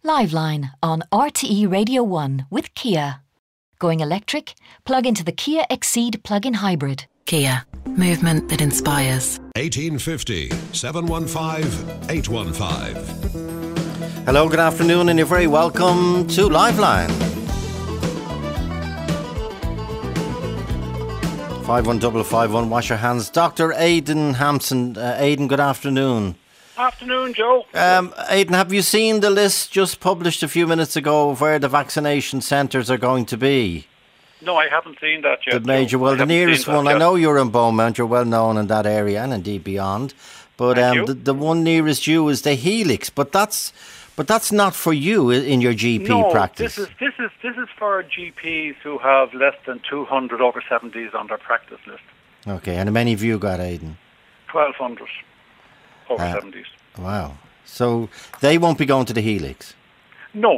Liveline on RTE Radio 1 with Kia. Going electric? Plug into the Kia Exceed plug-in hybrid. Kia. Movement that inspires. 1850 715 815. Hello, good afternoon, and you're very welcome to Liveline. 51551, wash your hands. Dr. Aidan Hampson. Aidan, good afternoon. Afternoon, Joe. Aidan, have you seen the list just published a few minutes ago of where the vaccination centres are going to be? No, I haven't seen that yet. The major, well, the nearest one, I know you're in Beaumont, you're well known in that area and indeed beyond. But the one nearest you is the Helix, but that's not for you in your GP practice. This is for GPs who have less than 200 over 70s on their practice list. Okay, and how many have you got, Aidan? 1,200 over 70s. Wow. So they won't be going to the Helix? No.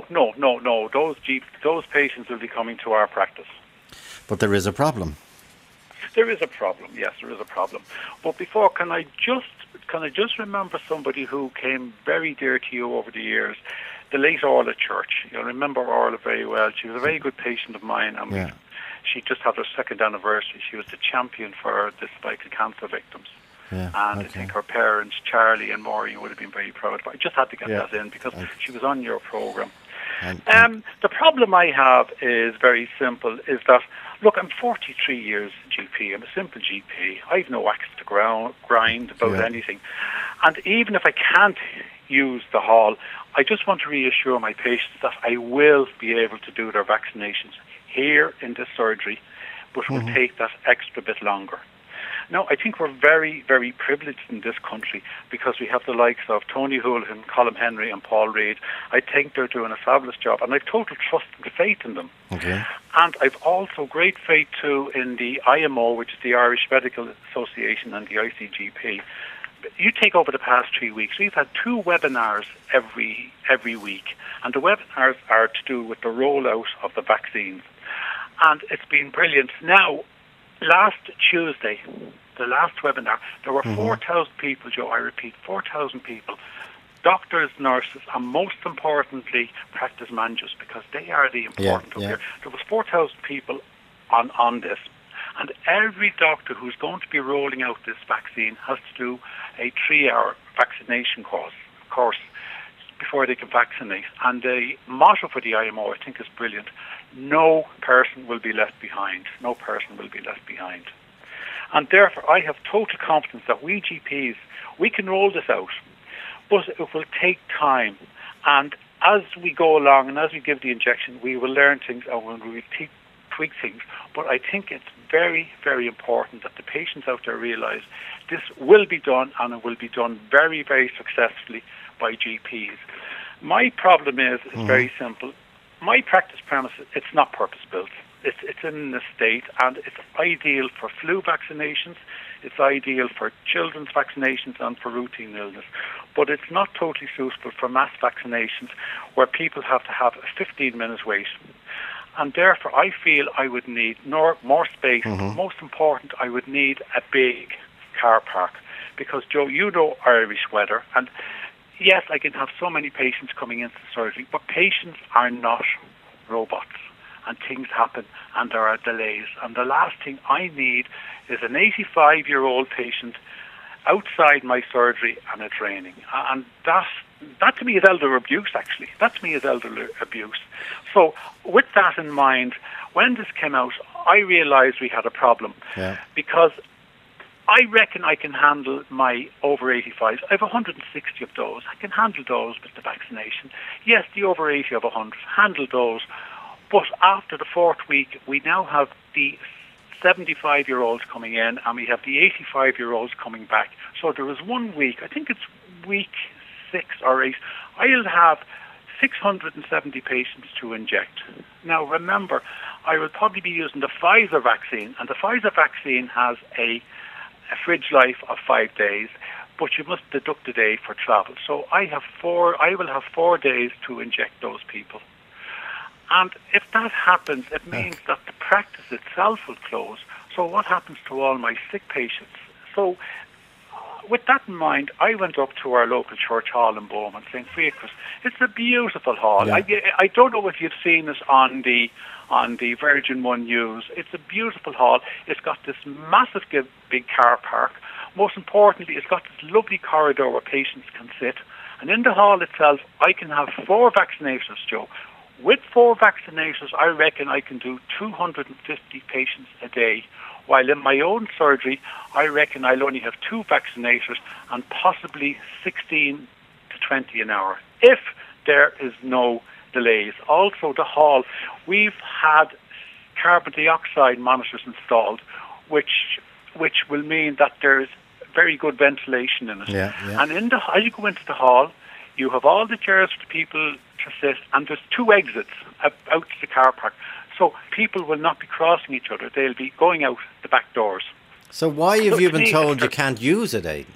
Those patients will be coming to our practice. But there is a problem. There is a problem. Yes, there is a problem. But before, can I just remember somebody who came very dear to you over the years, the late Orla Church. You'll remember Orla very well. She was a very good patient of mine, and she just had her second anniversary. She was the champion for the cervical cancer victims. Yeah, and I think her parents, Charlie and Maureen, would have been very proud of her. I just had to get that in because she was on your programme. The problem I have is very simple, is that, look, I'm 43 years GP. I'm a simple GP. I've no axe to grind about anything. And even if I can't use the hall, I just want to reassure my patients that I will be able to do their vaccinations here in this surgery, but will take that extra bit longer. Now, I think we're very, very privileged in this country because we have the likes of Tony Houlihan, Colin Henry and Paul Reid. I think they're doing a fabulous job, and I've total trust and faith in them. Okay. And I've also great faith, too, in the IMO, which is the Irish Medical Association, and the ICGP. You take over the past 3 weeks, we've had 2 webinars every week, and the webinars are to do with the rollout of the vaccines. And it's been brilliant. Now, last Tuesday, the last webinar, there were 4,000 people, Joe, I repeat, 4,000 people, doctors, nurses, and most importantly, practice managers, because they are the important here. There was 4,000 people on this, and every doctor who's going to be rolling out this vaccine has to do a 3-hour vaccination course before they can vaccinate. And the motto for the IMO, I think, is brilliant. No person will be left behind. No person will be left behind. And therefore, I have total confidence that we GPs, we can roll this out, but it will take time. And as we go along and as we give the injection, we will learn things and we will tweak things. But I think it's very, very important that the patients out there realise this will be done, and it will be done very, very successfully by GPs. My problem is very simple. My practice premise, it's not purpose-built. It's in an estate, and it's ideal for flu vaccinations, it's ideal for children's vaccinations and for routine illness. But it's not totally suitable for mass vaccinations where people have to have a 15-minute wait. And therefore, I feel I would need more space. Most important, I would need a big car park. Because, Joe, you know Irish weather, and yes, I can have so many patients coming into the surgery, but patients are not robots, and things happen, and there are delays. And the last thing I need is an 85-year-old patient outside my surgery and it's raining. And that to me is elder abuse, actually. That to me is elder abuse. So with that in mind, when this came out, I realised we had a problem because I reckon I can handle my over 85s. I have 160 of those. I can handle those with the vaccination. Yes, the over 80 of 100, handle those. But after the 4th week, we now have the 75-year-olds coming in, and we have the 85-year-olds coming back. So there is 1 week, I think it's week 6 or 8, I'll have 670 patients to inject. Now remember, I will probably be using the Pfizer vaccine, and the Pfizer vaccine has a fridge life of 5 days, but you must deduct a day for travel. So I will have 4 days to inject those people. And if that happens, it means that the practice itself will close. So what happens to all my sick patients? So with that in mind, I went up to our local church hall in Beaumont, St. Fiacres. It's a beautiful hall. Yeah. I don't know if you've seen it on the Virgin One News. It's a beautiful hall. It's got this massive big car park. Most importantly, it's got this lovely corridor where patients can sit. And in the hall itself, I can have 4 vaccinators, Joe. With 4 vaccinators, I reckon I can do 250 patients a day. While in my own surgery, I reckon I'll only have 2 vaccinators and possibly 16 to 20 an hour, if there is no delays. Also, the hall, we've had carbon dioxide monitors installed, which will mean that there's very good ventilation in it. Yeah. And as you go into the hall, you have all the chairs for people to sit, and there's 2 exits out to the car park. So people will not be crossing each other. They'll be going out the back doors. So why have you been told you can't use it, Aidan?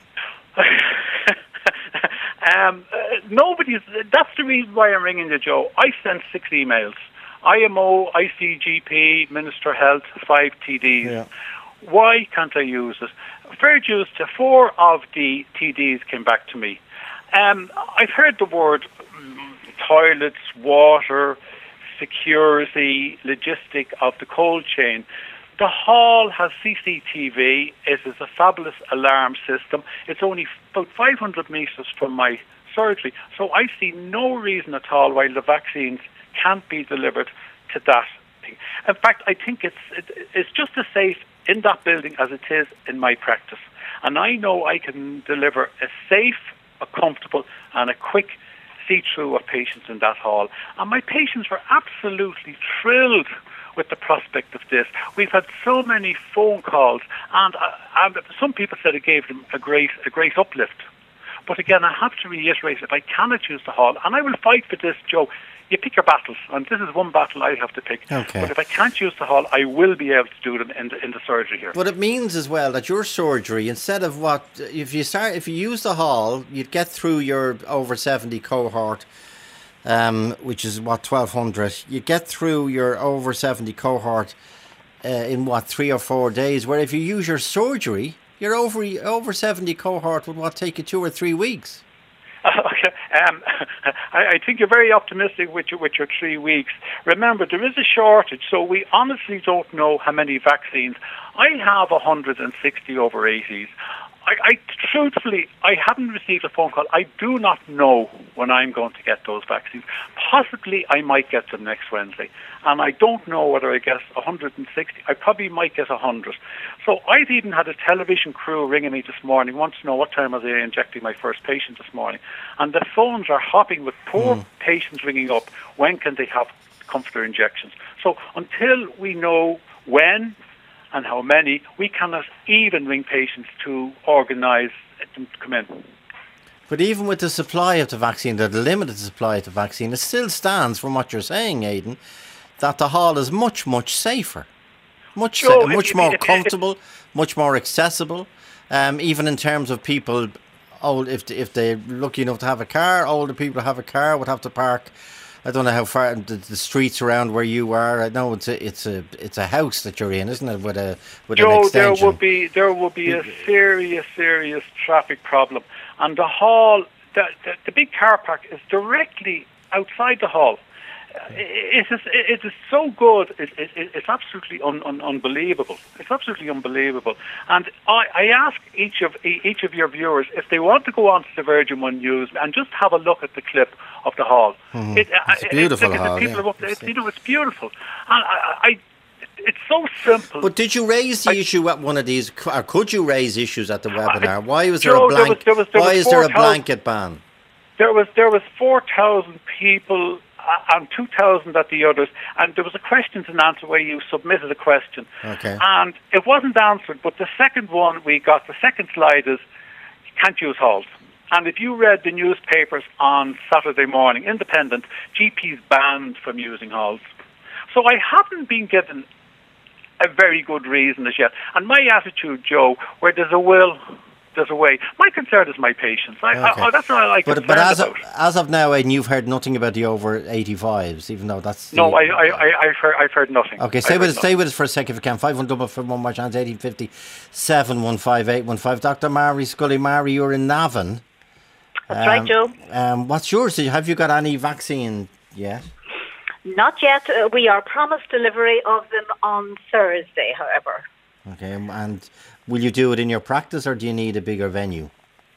That's the reason why I'm ringing you, Joe. I sent 6 emails. IMO, ICGP, Minister of Health, 5 TDs. Yeah. Why can't I use it? Fair dues to 4 of the TDs came back to me. I've heard the word toilets, water, security, logistic of the cold chain. The hall has CCTV. It is a fabulous alarm system. It's only about 500 metres from my surgery. So I see no reason at all why the vaccines can't be delivered to that thing. In fact, I think it's just as safe in that building as it is in my practice. And I know I can deliver a safe, a comfortable and a quick see-through of patients in that hall. And my patients were absolutely thrilled with the prospect of this. We've had so many phone calls, and some people said it gave them a great uplift. But again, I have to reiterate, if I cannot use the hall, and I will fight for this, Joe, you pick your battles, and this is one battle I have to pick. Okay. But if I can't use the hall, I will be able to do them in the surgery here. But it means as well that your surgery, instead of if you use the hall, you'd get through your over 70 cohort, which is 1,200. You get through your over 70 cohort in 3 or 4 days. Where if you use your surgery, your over 70 cohort would take you 2 or 3 weeks. Okay. I think you're very optimistic with your 3 weeks. Remember, there is a shortage, so we honestly don't know how many vaccines. I have 160 over 80s. Truthfully, I haven't received a phone call. I do not know when I'm going to get those vaccines. Possibly I might get them next Wednesday. And I don't know whether I get 160. I probably might get 100. So I've even had a television crew ringing me this morning, wants to know what time was I injecting my first patient this morning. And the phones are hopping with poor patients ringing up. When can they have comforter injections? So until we know when and how many, we cannot even ring patients to organise them to come in. But even with the supply of the vaccine, the limited supply of the vaccine, it still stands from what you're saying, Aidan, that the hall is much, much safer. Much more comfortable, much more accessible, even in terms of people, if they're lucky enough to have a car, older people who have a car would have to park. I don't know how far the streets around where you are. I know it's a house that you're in, isn't it? With an extension. There will be a serious traffic problem, and the hall, the big car park is directly outside the hall. It is so good. It's absolutely unbelievable. It's absolutely unbelievable. And I ask each of your viewers if they want to go on to the Virgin One News and just have a look at the clip of the hall. It's a beautiful hall. It's beautiful. And it's so simple. But did you raise the issue at one of these, or could you raise issues at the webinar? Why was there a blanket ban? There was 4,000 people and 2,000 at the others, and there was a questions and answer where you submitted a question. Okay. And it wasn't answered, but the second one we got, the second slide is, you can't use halls. And if you read the newspapers on Saturday morning, Independent, GPs banned from using halls. So I haven't been given a very good reason as yet. And my attitude, Joe, where there's a will, there's a way. My concern is my patients. That's what I like. But as of now, Aidan, you've heard nothing about the over 85s, even though that's I've heard nothing. Okay, stay with us for a second if you can. 5 for one more chance. 1850 715 815. Dr. Mary Scully. Mary, you're in Navan. That's right, Joe. What's yours? Have you got any vaccine yet? Not yet. We are promised delivery of them on Thursday, however. Okay, and will you do it in your practice or do you need a bigger venue?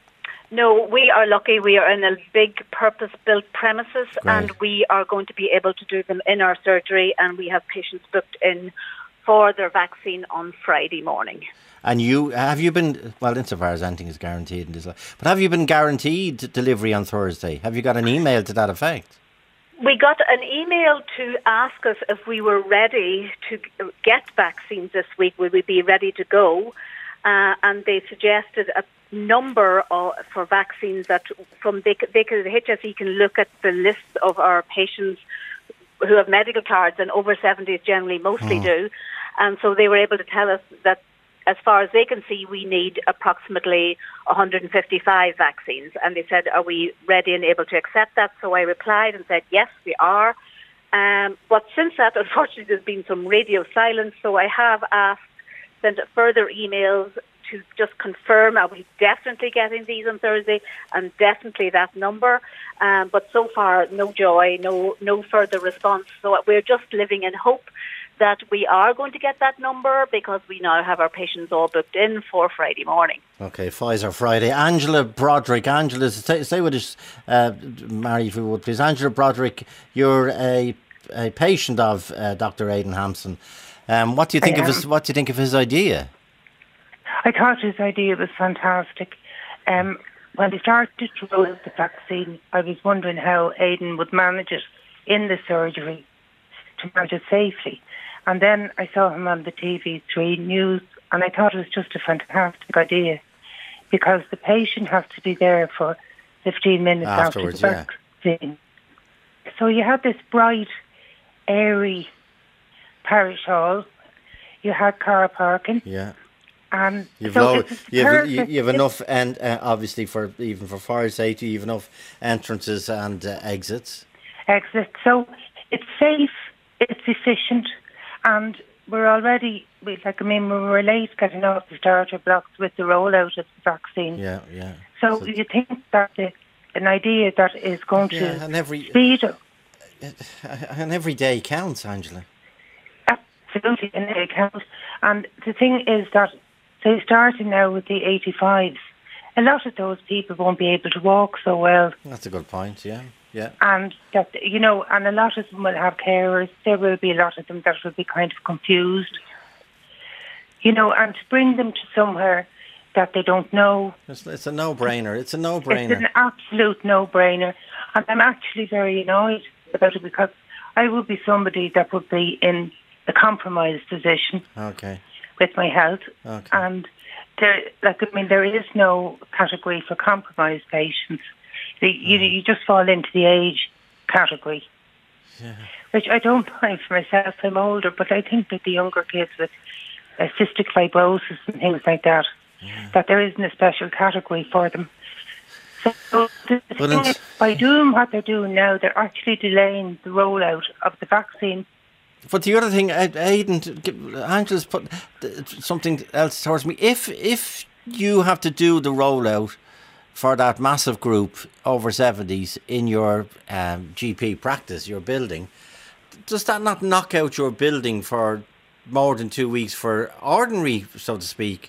No, we are lucky. We are in a big purpose-built premises. Great. And we are going to be able to do them in our surgery, and we have patients booked in for their vaccine on Friday morning. And have you been, well, insofar as anything is guaranteed in this life, but have you been guaranteed delivery on Thursday? Have you got an email to that effect? We got an email to ask us if we were ready to get vaccines this week. Would we be ready to go? And they suggested a number for vaccines that the HSE can look at the list of our patients who have medical cards, and over 70s generally mostly do. And so they were able to tell us that as far as they can see, we need approximately 155 vaccines. And they said, are we ready and able to accept that? So I replied and said, yes, we are. But since that, unfortunately, there's been some radio silence. So I have sent further emails to just confirm, are we definitely getting these on Thursday, and definitely that number. But so far, no joy, no further response. So we're just living in hope that we are going to get that number, because we now have our patients all booked in for Friday morning. Okay, Pfizer Friday. Angela Broderick. Angela, stay with us, Mary, if you would, please. Angela Broderick, you're a patient of Dr. Aidan Hampson. What do you think of his idea? I thought his idea was fantastic. When he started to roll out the vaccine, I was wondering how Aidan would manage it in the surgery to manage it safely. And then I saw him on the TV3 news, and I thought it was just a fantastic idea, because the patient has to be there for 15 minutes after the vaccine. Yeah. So you had this bright, airy parish hall. You had car parking. Yeah. And you have enough, and obviously for fire safety, you have enough entrances and exits. So it's safe, it's efficient, and we were late getting off the starter blocks with the rollout of the vaccine. Yeah. So you think that an idea that is going to speed up. And every day counts, Angela. Absolutely, and it counts. And the thing is that, so starting now with the 85s, a lot of those people won't be able to walk so well. That's a good point, yeah. And that, and a lot of them will have carers. There will be a lot of them that will be kind of confused. And to bring them to somewhere that they don't know. It's a no-brainer. It's an absolute no-brainer. And I'm actually very annoyed about it, because I would be somebody that would be in a compromised position with my health. Okay. And there is no category for compromised patients. You just fall into the age category, which I don't mind for myself. I'm older, but I think that the younger kids with cystic fibrosis and things like that, that there isn't a special category for them. So by doing what they're doing now, they're actually delaying the rollout of the vaccine. But the other thing, Aidan, Angela's put something else towards me. If you have to do the rollout for that massive group over 70s in your GP practice, your building, does that not knock out your building for more than 2 weeks for ordinary, so to speak,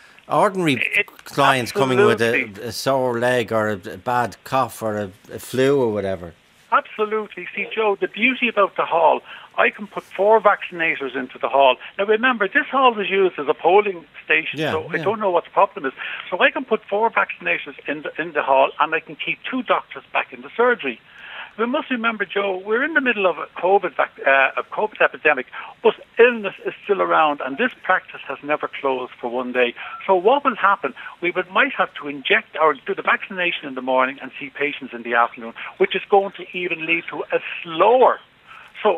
clients coming with a sore leg or a bad cough or a flu or whatever? Absolutely. See, Joe, the beauty about the hall, I can put 4 vaccinators into the hall. Now, remember, this hall was used as a polling station, I don't know what the problem is. So I can put 4 vaccinators in the hall, and I can keep 2 doctors back in the surgery. We must remember, Joe, we're in the middle of a COVID epidemic, but illness is still around, and this practice has never closed for one day. So what will happen? We might have to inject or do the vaccination in the morning and see patients in the afternoon, which is going to even lead to a slower. So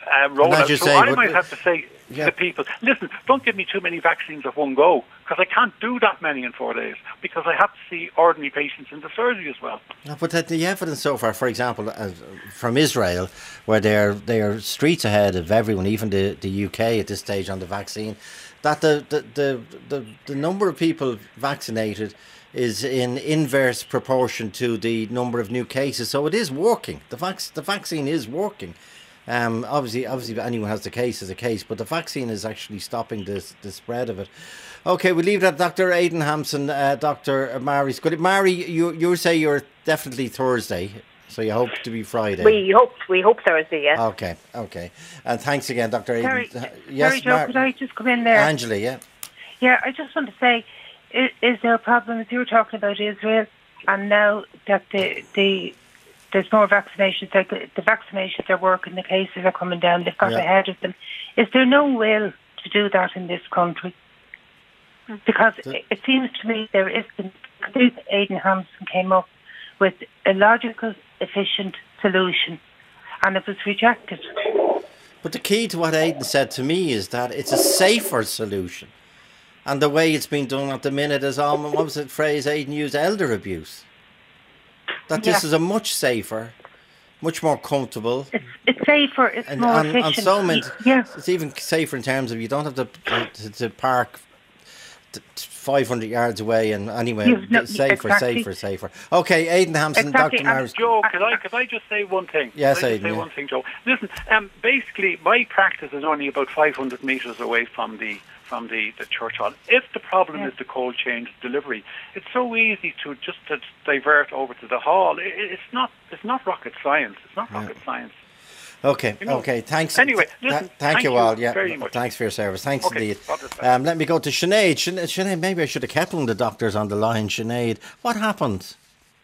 rollout. So I might have to say to the people, listen, don't give me too many vaccines at one go, because I can't do that many in 4 days, because I have to see ordinary patients in the surgery as well. No, but the evidence so far, for example, from Israel, where they're streets ahead of everyone, even the UK at this stage on the vaccine, that the number of people vaccinated is in inverse proportion to the number of new cases. So it is working. The vaccine is working. Obviously, anyone has the case is a case, but the vaccine is actually stopping the spread of it. Okay, we'll leave that. Dr. Aidan Hampson, Dr. Mary's good. Mary, you say you're definitely Thursday, so you hope to be Friday. We hope Thursday, yes. Okay. And thanks again, Dr. Aidan. Sorry, Joe, could I just come in there? Angela, yeah. Yeah, I just want to say, is there a problem, as you were talking about Israel, and now that there's more vaccinations, like the vaccinations are working, the cases are coming down, they've got ahead of them. Is there no will to do that in this country? Because it seems to me there is. Aidan Hampson came up with a logical, efficient solution, and it was rejected. But the key to what Aidan said to me is that it's a safer solution. And the way it's been done at the minute is almost, what was the phrase Aidan used, elder abuse. That this is a much safer, much more comfortable. It's safer, it's more efficient. And so many, it's even safer in terms of you don't have to park 500 yards away, and anyway, safer. Okay, Aidan Hampson, exactly. Dr. Maris. Joe, could I just say one thing? Yes, Aidan. One thing, Joe. Listen, basically, my practice is only about 500 metres away from the church hall. If the problem is the cold chain delivery, it's so easy to divert over to the hall. It's not rocket science. It's not rocket science. Okay, okay, thanks. Anyway, listen, thank you all. Yeah, very much. Thanks for your service. Thanks indeed. Let me go to Sinead. Sinead, maybe I should have kept one of the doctors on the line. Sinead, what happened?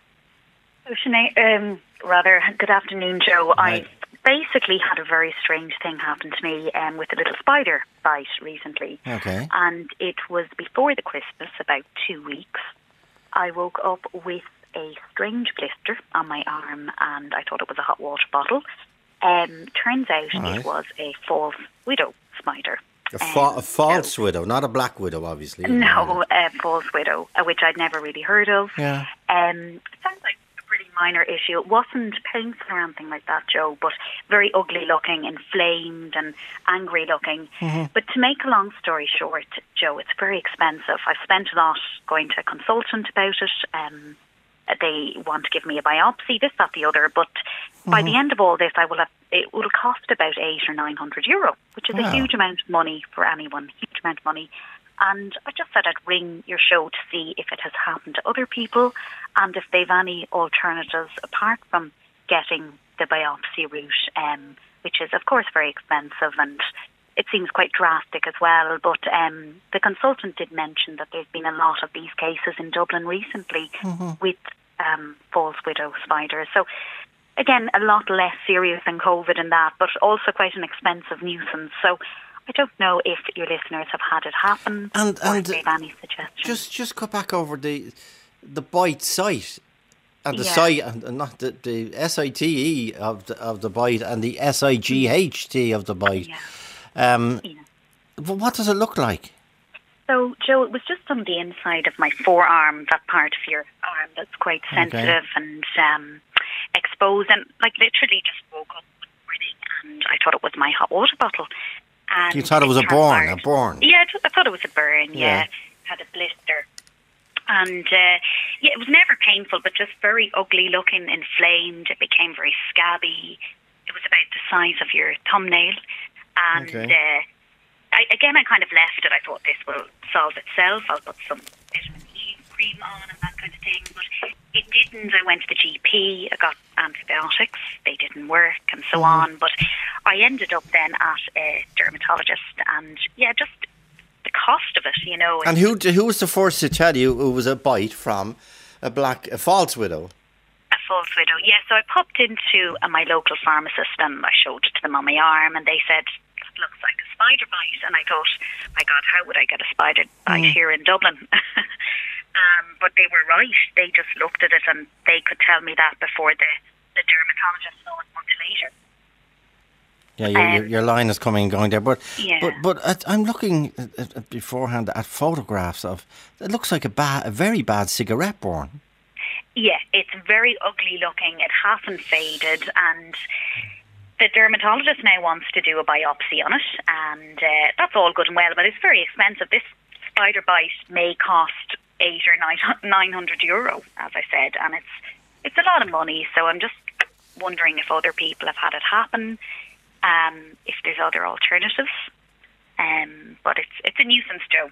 So Sinead, good afternoon, Joe. I basically had a very strange thing happen to me with a little spider bite recently. Okay. And it was before the Christmas, about 2 weeks. I woke up with a strange blister on my arm, and I thought it was a hot water bottle. Turns out it was a false widow spider. A false widow, not a black widow, obviously. No, a false widow, which I'd never really heard of. Yeah. Sounds like a pretty minor issue. It wasn't painful or anything like that, Joe, but very ugly looking, inflamed and angry looking. Mm-hmm. But to make a long story short, Joe, it's very expensive. I've spent a lot going to a consultant about it. They want to give me a biopsy, this, that, the other. But by the end of all this, it will cost about €800 or €900, which is a huge amount of money for anyone, huge amount of money. And I just said I'd ring your show to see if it has happened to other people and if they've any alternatives apart from getting the biopsy route, which is, of course, very expensive and it seems quite drastic as well. But the consultant did mention that there's been a lot of these cases in Dublin recently with false widow spiders. So, again, a lot less serious than COVID and that, but also quite an expensive nuisance. So I don't know if your listeners have had it happen or if they have any suggestions. Just go back over the bite site and the site, and not the SITE of the bite and the SIGHT of the bite. What does it look like? So, Joe, it was just on the inside of my forearm, that part of your arm that's quite sensitive and exposed. And, literally just woke up one morning and I thought it was my hot water bottle. And you thought it was a burn? Yeah, I thought it was a burn, Had a blister. And, it was never painful, but just very ugly looking, inflamed. It became very scabby. It was about the size of your thumbnail. And, I kind of left it. I thought this will solve itself. I'll put some vitamin E cream on and that kind of thing. But it didn't. I went to the GP. I got antibiotics. They didn't work and so on. But I ended up then at a dermatologist. And, just the cost of it, And who was the first to tell you it was a bite from a false widow? A false widow, yeah. So I popped into my local pharmacist and I showed it to them on my arm and they said, looks like a spider bite, and I thought, my God, how would I get a spider bite here in Dublin? But they were right. They just looked at it and they could tell me that before the dermatologist saw it much later. Yeah, your line is coming and going there, but I'm looking beforehand at photographs of. It looks like a very bad cigarette burn. Yeah, it's very ugly looking. It hasn't faded, and the dermatologist now wants to do a biopsy on it, and that's all good and well, but it's very expensive. This spider bite may cost €800 or €900, as I said, and it's a lot of money. So I'm just wondering if other people have had it happen. If there's other alternatives, but it's a nuisance, Joe.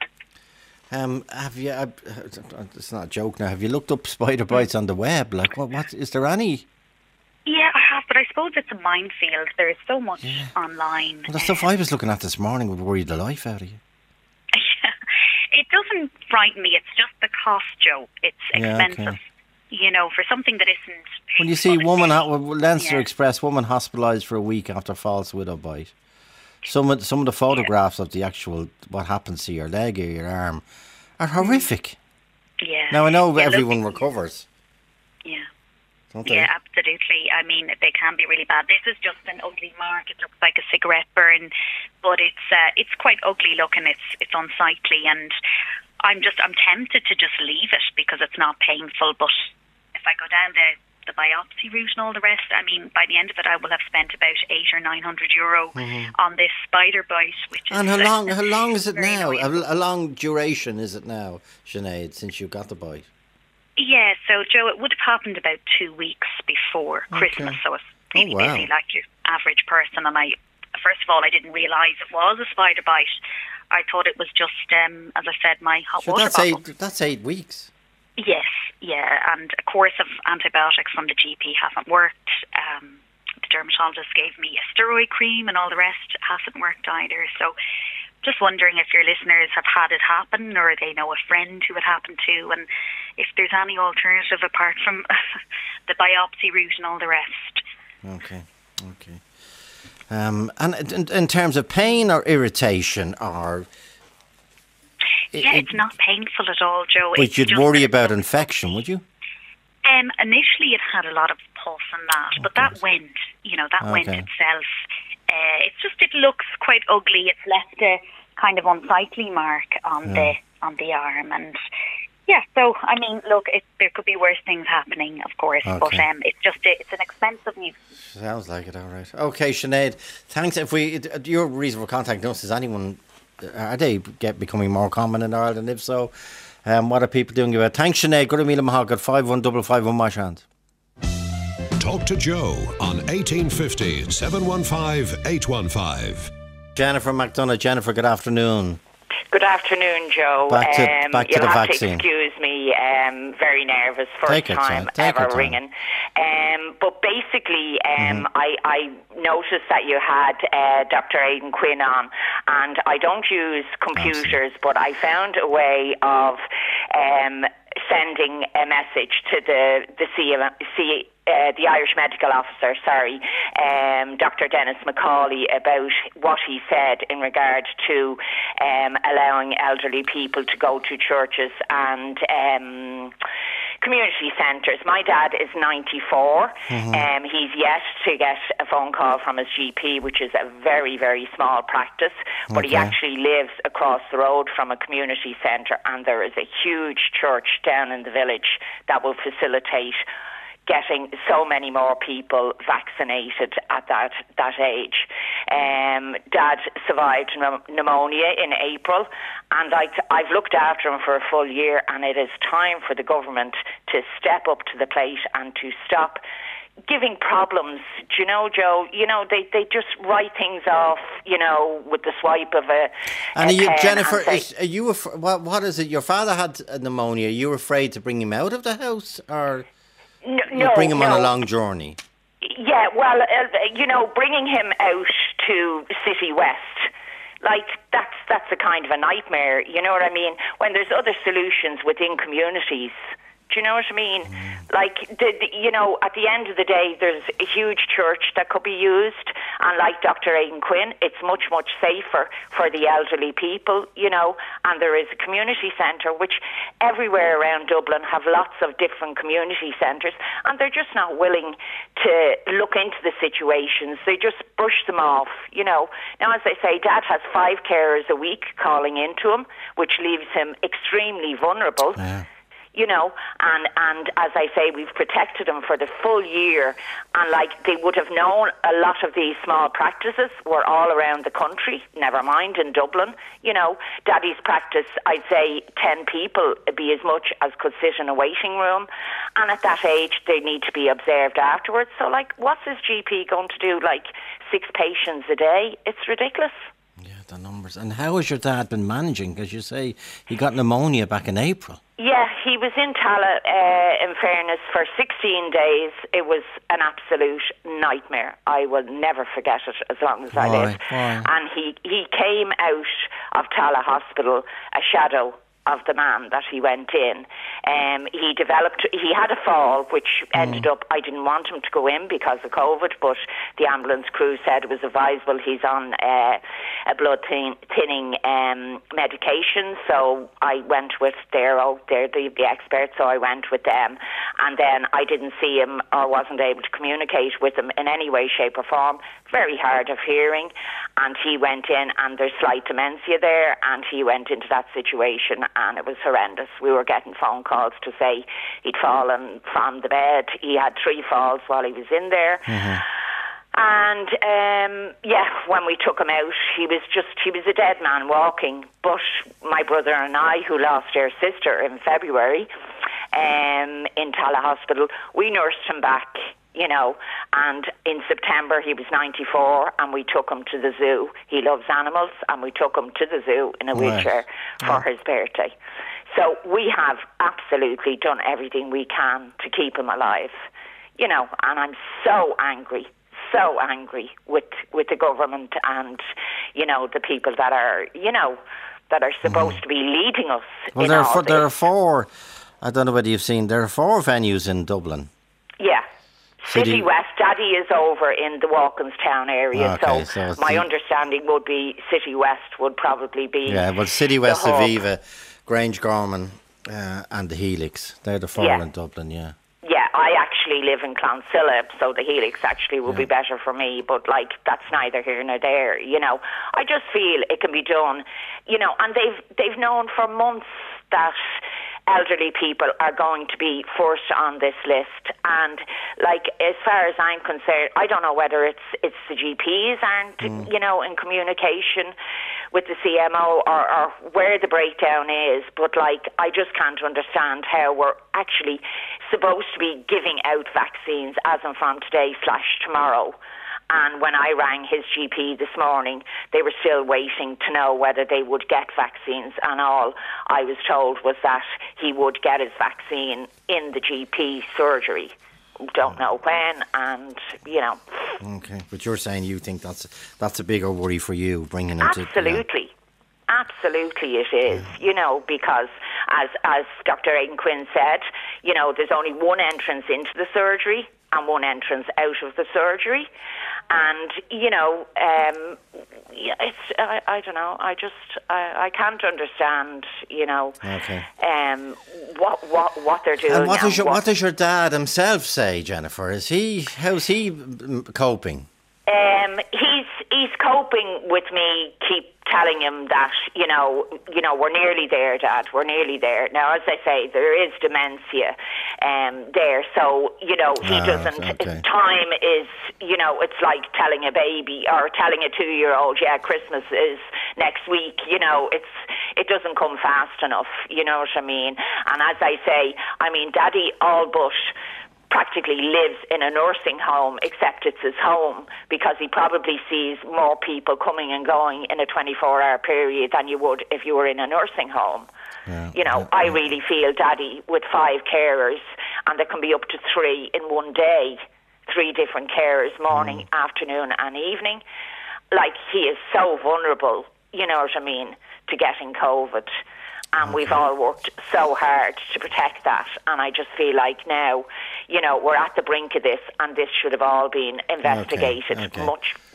Have you? It's not a joke now. Have you looked up spider bites on the web? Like, what is there any? Yeah, I have, but I suppose it's a minefield. There is so much online. Well, the stuff I was looking at this morning would worry the life out of you. It doesn't frighten me. It's just the cost, Joe. It's expensive. Okay. You know, for something that isn't... When you see Leinster Express, woman hospitalised for a week after false widow bite. Some of the photographs of the actual, what happens to your leg or your arm, are horrific. Yeah. Now, I know everyone recovers. Yeah. Don't they? Yeah, absolutely. I mean, they can be really bad. This is just an ugly mark. It looks like a cigarette burn, but it's quite ugly looking. It's unsightly, and I'm tempted to just leave it because it's not painful, but if I go down the biopsy route and all the rest, I mean, by the end of it, I will have spent about €800 or €900 on this spider bite. And how long is it now? A long duration is it now, Sinead, since you got the bite? Yeah, so Joe, it would have happened about 2 weeks before Christmas, so it's really busy like your average person. And first of all, I didn't realise it was a spider bite. I thought it was just, as I said, my hot water bottle. That's 8 weeks. Yes, yeah, and a course of antibiotics from the GP hasn't worked. The dermatologist gave me a steroid cream and all the rest hasn't worked either. So just wondering if your listeners have had it happen or they know a friend who it happened to, and if there's any alternative apart from the biopsy route and all the rest. Okay. And in terms of pain or irritation or... it's not painful at all, Joe. But you'd worry about infection, would you? Initially it had a lot of pus and that, but that went, went itself. It looks quite ugly. It's left a kind of unsightly mark on the arm, and so I mean, look, there could be worse things happening, of course, but it's an expensive nuisance. Sounds like it, all right. Okay, Sinead, thanks. Your reason for contacting us is anyone. Are they becoming more common in Ireland? If so, what are people doing about it? Thanks, Sinead. Good to meet you, Mahog at 51551 Marchand. Talk to Joe on 1850 715 815. Jennifer McDonough. Jennifer, good afternoon. Good afternoon, Joe. Back to the vaccine. To excuse me, very nervous, first time ever ringing. But basically, I noticed that you had Dr. Aidan Quinn on, and I don't use computers, but I found a way of sending a message to the Irish medical officer, Dr. Dennis McCauley, about what he said in regard to allowing elderly people to go to churches and community centres. My dad is 94. He's yet to get a phone call from his GP, which is a very, very small practice, but he actually lives across the road from a community centre, and there is a huge church down in the village that will facilitate getting so many more people vaccinated at that age. Dad survived pneumonia in April, and I've looked after him for a full year, and it is time for the government to step up to the plate and to stop giving problems. Do you know, Joe? They just write things off, with the swipe of a pen. Jennifer, what is it? Your father had pneumonia. Are you afraid to bring him out of the house, or... No, bring him on a long journey. Yeah, well, bringing him out to City West, that's a kind of a nightmare. You know what I mean? When there's other solutions within communities. Do you know what I mean? At the end of the day, there's a huge church that could be used, And like Dr. Aidan Quinn, it's much, much safer for the elderly people, you know, and there is a community centre, which everywhere around Dublin have lots of different community centres, and they're just not willing to look into the situations. They just brush them off, you know. Now, as I say, Dad has 5 carers a week calling into him, which leaves him extremely vulnerable. Yeah. You know, and as I say, we've protected them for the full year, and like they would have known, a lot of these small practices were all around the country, never mind in Dublin. You know, Daddy's practice, I'd say 10 people be as much as could sit in a waiting room, and at that age they need to be observed afterwards. So like, what's his GP going to do, like 6 patients a day? It's ridiculous. Yeah, the numbers. And how has your dad been managing? Because you say he got pneumonia back in April. Yeah, he was in Tallaght, in fairness, for 16 days. It was an absolute nightmare. I will never forget it as long as I live. Why? And he came out of Tallaght Hospital a shadow of the man that he went in. He had a fall, which ended up, I didn't want him to go in because of COVID, but the ambulance crew said it was advisable. He's on a blood thinning medication, so I went with they're the experts, so I went with them. And then I didn't see him or wasn't able to communicate with him in any way, shape or form. Very hard of hearing. And he went in, and there's slight dementia there, and he went into that situation, and it was horrendous. We were getting phone calls to say he'd fallen from the bed. He had 3 falls while he was in there. Mm-hmm. And when we took him out, he was a dead man walking. But my brother and I, who lost our sister in February in Tallaght Hospital, we nursed him back, you know, and in September he was 94, and we took him to the zoo. He loves animals, and we took him to the zoo in a wheelchair for his birthday. So we have absolutely done everything we can to keep him alive, you know, and I'm so angry with the government and, you know, the people that are, you know, that are supposed to be leading us. Well, there are 4, I don't know whether you've seen, there are 4 venues in Dublin. Yeah. City West, Daddy is over in the Walkinstown area, so my understanding would be City West would probably be... Yeah, well, City West, Aviva, Grange Gorman and the Helix, they're the 4 in Dublin, yeah. Yeah, I actually live in Clonsilla, so the Helix actually would be better for me, but like, that's neither here nor there, you know. I just feel it can be done, you know, and they've known for months that elderly people are going to be forced on this list, and like, as far as I'm concerned, I don't know whether it's the GPs aren't you know, in communication with the CMO or where the breakdown is, but like, I just can't understand how we're actually supposed to be giving out vaccines as of from today/tomorrow. And when I rang his GP this morning, they were still waiting to know whether they would get vaccines, and all I was told was that he would get his vaccine in the GP surgery. Don't know when, and, you know. Okay, but you're saying you think that's a bigger worry for you, bringing it Absolutely. Absolutely it is, you know, because as Dr. Aidan Quinn said, you know, there's only one entrance into the surgery and one entrance out of the surgery. And, you know, it's, I don't know, I can't understand, you know, what they're doing. And what does your dad himself say, Jennifer? How's he coping? He's coping with me, keep telling him that, you know, we're nearly there, Dad, we're nearly there. Now, as I say, there is dementia there, so, you know, he doesn't, time is, you know, it's like telling a baby or telling a 2-year-old, yeah, Christmas is next week, you know, it doesn't come fast enough, you know what I mean? And as I say, I mean, Daddy all but practically lives in a nursing home, except it's his home, because he probably sees more people coming and going in a 24-hour period than you would if you were in a nursing home. Yeah, you know, I really feel Daddy with 5 carers, and there can be up to 3 in one day, 3 different carers, morning, afternoon and evening. Like, he is so vulnerable, you know what I mean, to getting COVID. And we've all worked so hard to protect that. And I just feel like now, you know, we're at the brink of this, and this should have all been investigated much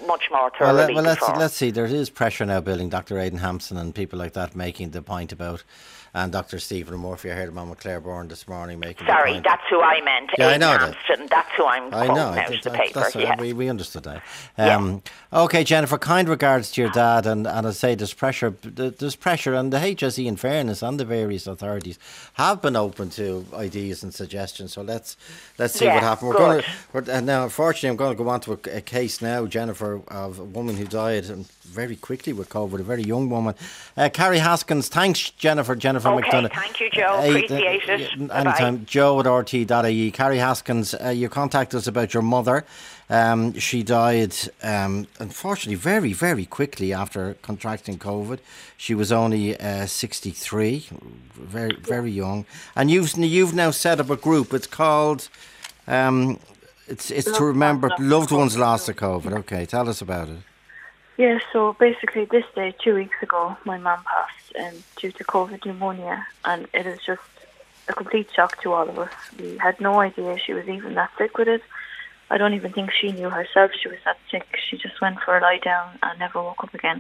much more thoroughly. Well, let's see. There is pressure now building. Dr. Aidan Hampson and people like that making the point about, and Dr. Stephen Murphy. I heard him on Clareborn this morning making the point. That's who I meant. Yeah, I know Hampson. That's who I'm quoting out the paper. We understood that. Okay, Jennifer, kind regards to your dad, and I say there's pressure, and the HSE, in fairness, and the various authorities have been open to ideas and suggestions. So let's see what happens. Now, unfortunately, I'm going to go on to a case now, Jennifer, of a woman who died very quickly with COVID, a very young woman. Carrie Haskins, thanks, Jennifer. Jennifer McDonough. Thank you, Joe. Appreciate it. Anytime. Joe at RT.ie. Carrie Haskins, you contacted us about your mother. She died, unfortunately, very, very quickly after contracting COVID. She was only 63, very, very young. And you've now set up a group. It's called, it's to remember loved ones lost to COVID. Okay, tell us about it. Yeah, so basically this day, 2 weeks ago, my mum passed due to COVID pneumonia, and it is just a complete shock to all of us. We had no idea she was even that sick with it. I don't even think she knew herself she was that sick. She just went for a lie down and never woke up again.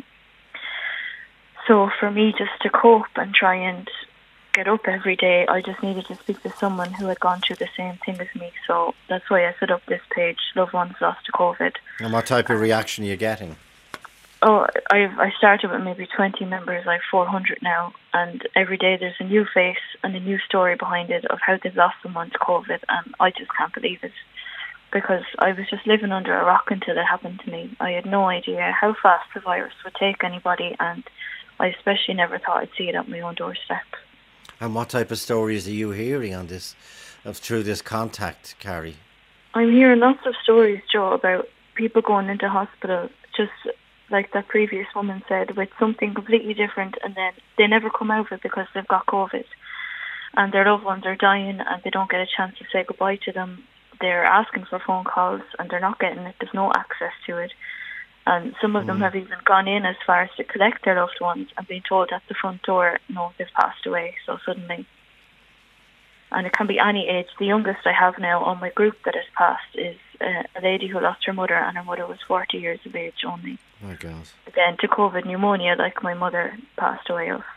So for me just to cope and try and get up every day, I just needed to speak to someone who had gone through the same thing as me. So that's why I set up this page, Loved Ones Lost to COVID. And what type of reaction are you getting? Oh, I started with maybe 20 members, I've 400 now, and every day there's a new face and a new story behind it of how they've lost someone to COVID, and I just can't believe it, because I was just living under a rock until it happened to me. I had no idea how fast the virus would take anybody, and I especially never thought I'd see it at my own doorstep. And what type of stories are you hearing on this, through this contact, Carrie? I'm hearing lots of stories, Joe, about people going into hospital just like that previous woman said, with something completely different, and then they never come out of it because they've got COVID. And their loved ones are dying and they don't get a chance to say goodbye to them. They're asking for phone calls and they're not getting it. There's no access to it. And some of them have even gone in as far as to collect their loved ones and been told at the front door, no, they've passed away so suddenly. And it can be any age. The youngest I have now on my group that has passed is a lady who lost her mother, and her mother was 40 years of age only. Oh, God. Then to COVID pneumonia, like my mother passed away of.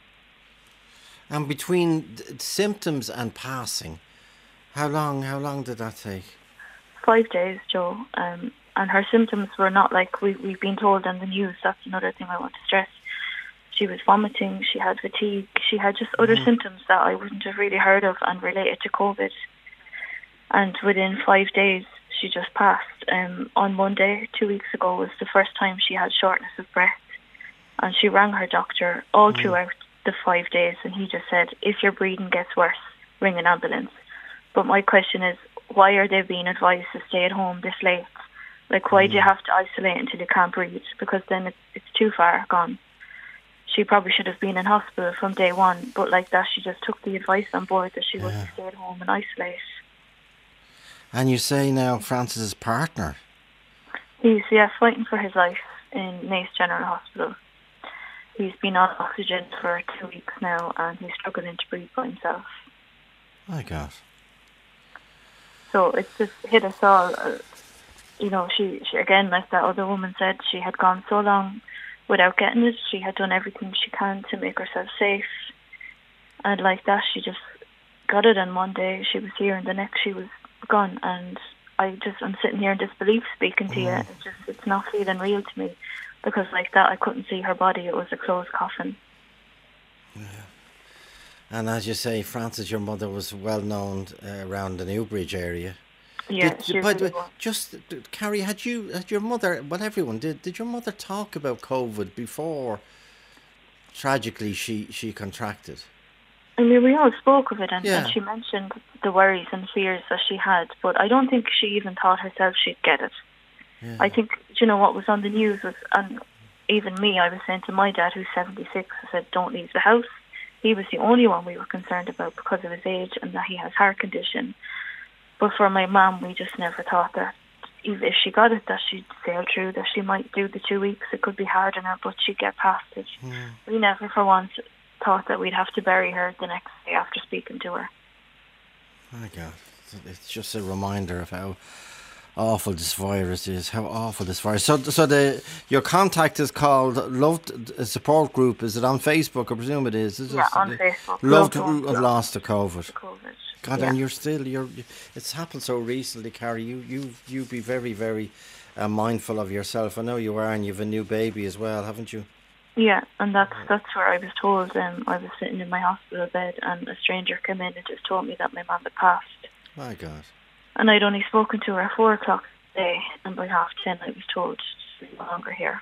And between symptoms and passing, how long did that take? 5 days, Joe. And her symptoms were not like we've been told on the news. That's another thing I want to stress. She was vomiting, she had fatigue, she had just other symptoms that I wouldn't have really heard of and related to COVID. And within 5 days, she just passed. On Monday, 2 weeks ago, was the first time she had shortness of breath. And she rang her doctor all throughout the 5 days, and he just said, if your breathing gets worse, ring an ambulance. But my question is, why are they being advised to stay at home this late? Like, why do you have to isolate until you can't breathe? Because then it's too far gone. She probably should have been in hospital from day one, but like that, she just took the advice on board that she was to stay at home and isolate. And you say now Francis's partner? He's, fighting for his life in Naas General Hospital. He's been on oxygen for 2 weeks now, and he's struggling to breathe by himself. My God. So it's just hit us all. She again, like that other woman said, she had gone so long without getting it. She had done everything she can to make herself safe. And like that, she just got it, and one day she was here and the next she was gone. And I'm sitting here in disbelief speaking to you. It's not feeling real to me, because like that, I couldn't see her body. It was a closed coffin. Yeah. And as you say, Frances, your mother was well known around the Newbridge area. Yeah, Carrie, had your mother? Well, everyone did. Did your mother talk about COVID before? Tragically, she contracted. I mean, we all spoke of it, and she mentioned the worries and fears that she had, but I don't think she even thought herself she'd get it. Yeah. I think, what was on the news was, and even me, I was saying to my dad, who's 76, I said, don't leave the house. He was the only one we were concerned about because of his age and that he has heart condition. But for my mum, we just never thought that if she got it, that she'd sail through, that she might do the 2 weeks. It could be hard on her, but she'd get past it. We never for once thought that we'd have to bury her the next day after speaking to her. My God, it's just a reminder of awful this virus is. How awful this virus. So your contact is called Loved Support Group. Is it on Facebook? I presume it is. Yeah, on Facebook. Loved Ones Lost to COVID. God, yeah. And it's happened so recently, Carrie. You be very, very mindful of yourself. I know you are, and you've a new baby as well, haven't you? Yeah, and that's where I was told. I was sitting in my hospital bed, and a stranger came in and just told me that my mum had passed. My God. And I'd only spoken to her at 4 o'clock today, and by 10:30 I was told she's no longer here.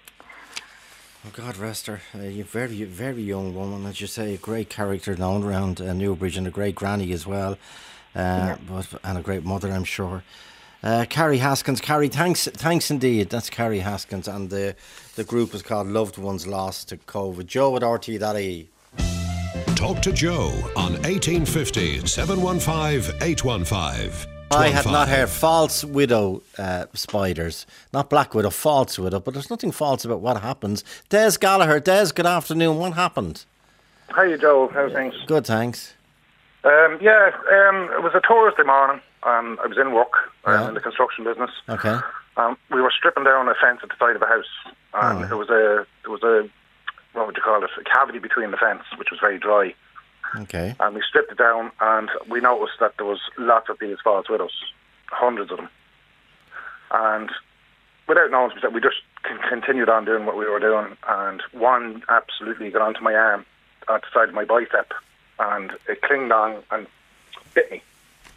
Oh, God rest her. You're a very, very young woman, as you say, a great character known around Newbridge, and a great granny as well, and a great mother, I'm sure. Carrie Haskins. Carrie, thanks indeed. That's Carrie Haskins, and the group is called Loved Ones Lost to COVID. Joe at RT.ie. Talk to Joe on 1850 715 815. I had not heard false widow spiders. Not black widow, false widow. But there's nothing false about what happens. Des Gallagher. Des, good afternoon. What happened? Hi, Joe. How's things? Good, thanks. It was a Thursday morning. I was in work in the construction business. Okay. We were stripping down a fence at the side of a house. And there was a what would you call it? A cavity between the fence, which was very dry. Okay. And we stripped it down, and we noticed that there was lots of these false widows, hundreds of them. And without knowing, we just continued on doing what we were doing, and one absolutely got onto my arm at the side of my bicep, and it clinged on and bit me.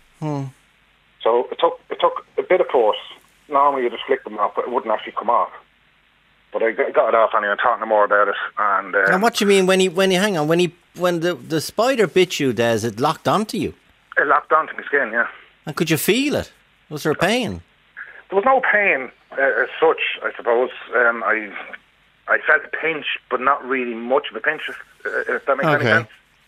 So it took a bit of force. Normally you just flick them off, but it wouldn't actually come off. But I got it off anyway, talking more about it. And what do you mean when the spider bit you, Des, it locked onto you? It locked onto my skin, yeah. And could you feel it? Was there pain? There was no pain as such, I suppose. I felt a pinch, but not really much of a pinch, if that makes any sense.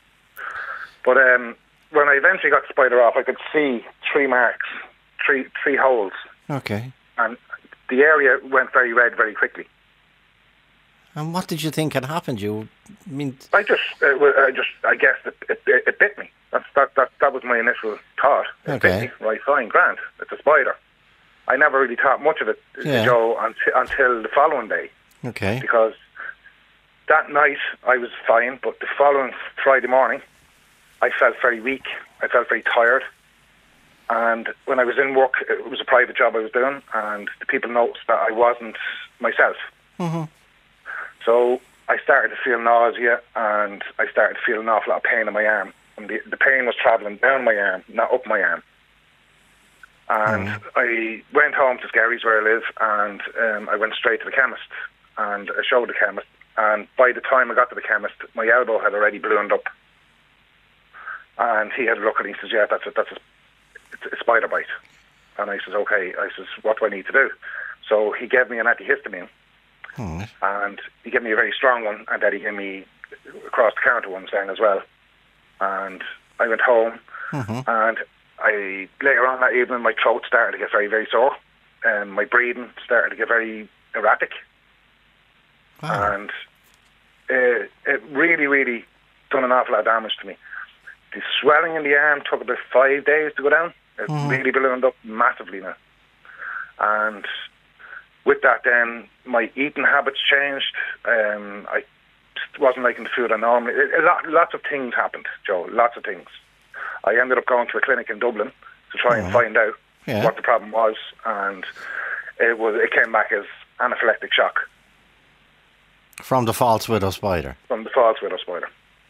But when I eventually got the spider off, I could see 3 marks, three holes. Okay. And the area went very red very quickly. And what did you think had happened? I guess it bit me. That was my initial thought. It bit me. Right, fine, grand. It's a spider. I never really thought much of it, Joe, until the following day. Okay. Because that night I was fine, but the following Friday morning I felt very weak. I felt very tired. And when I was in work, it was a private job I was doing, and the people noticed that I wasn't myself. Mm-hmm. So I started to feel nausea, and I started to feel an awful lot of pain in my arm. And the pain was travelling down my arm, not up my arm. And I went home to Skerries, where I live, and I went straight to the chemist. And I showed the chemist. And by the time I got to the chemist, my elbow had already ballooned up. And he had a look, and he says, yeah, that's a spider bite. And I says, okay. I says, what do I need to do? So he gave me an antihistamine. And he gave me a very strong one, and then he gave me across-the-counter ones then as well. And I went home, and later on that evening, my throat started to get very, very sore, and my breathing started to get very erratic. And it really, really done an awful lot of damage to me. The swelling in the arm took about 5 days to go down. It really ballooned up massively now. And with that then, my eating habits changed. I wasn't liking the food I normally... Lots of things happened, Joe, lots of things. I ended up going to a clinic in Dublin to try and find out what the problem was, and it came back as anaphylactic shock. From the false widow spider? From the false widow spider.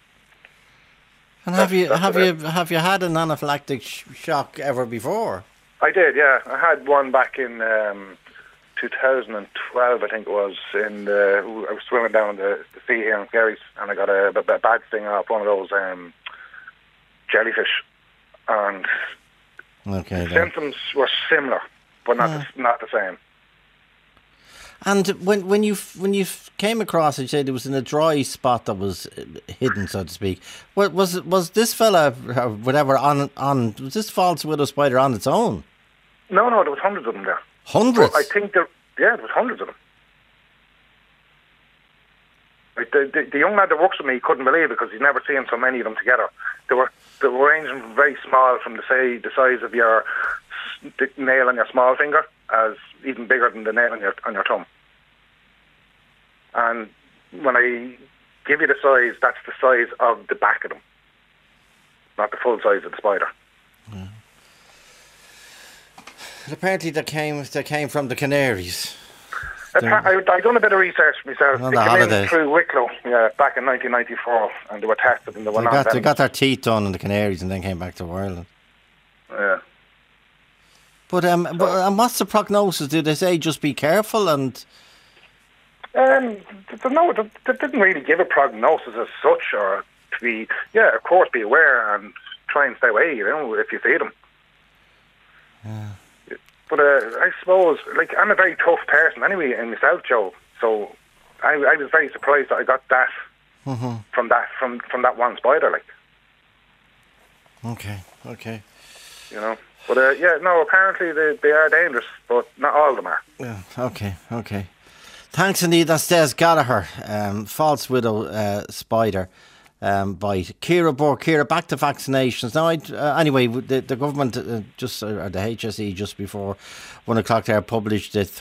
And have you had an anaphylactic shock ever before? I did, yeah. I had one back in 2012, I think it was. I was swimming down the sea here in Skerries, and I got a bad sting off one of those jellyfish. And the symptoms were similar, but not the same. And when you came across it, you said it was in a dry spot that was hidden, so to speak. Was this fella, whatever, was this false widow spider on its own? No, there was hundreds of them there. Hundreds? Well, I think there was hundreds of them. Like the young lad that works with me couldn't believe it because he's never seen so many of them together. They were ranging from very small, from the size of your the nail on your small finger as even bigger than the nail on your thumb. And when I give you the size, that's the size of the back of them, not the full size of the spider. Yeah. Apparently they came from the Canaries. I've done a bit of research myself. On they the came holidays. in through Wicklow back in 1994, and they were tested and they went on. They got their teeth done in the Canaries and then came back to Ireland. Yeah. But and what's the prognosis? Do they say just be careful and? No, they didn't really give a prognosis as such, or to be. Yeah, of course, be aware and try and stay away. You know, if you see them. Yeah. But I suppose, like, I'm a very tough person anyway in myself, Joe. So I was very surprised that I got that from that one spider, like. Okay. You know, but apparently they are dangerous, but not all of them are. Yeah. Okay. Thanks indeed. That's Des Gallagher, false widow spider. Bite. Ciara Burke. Ciara, back to vaccinations. Now, anyway, the government, or the HSE, just before 1 o'clock there, published the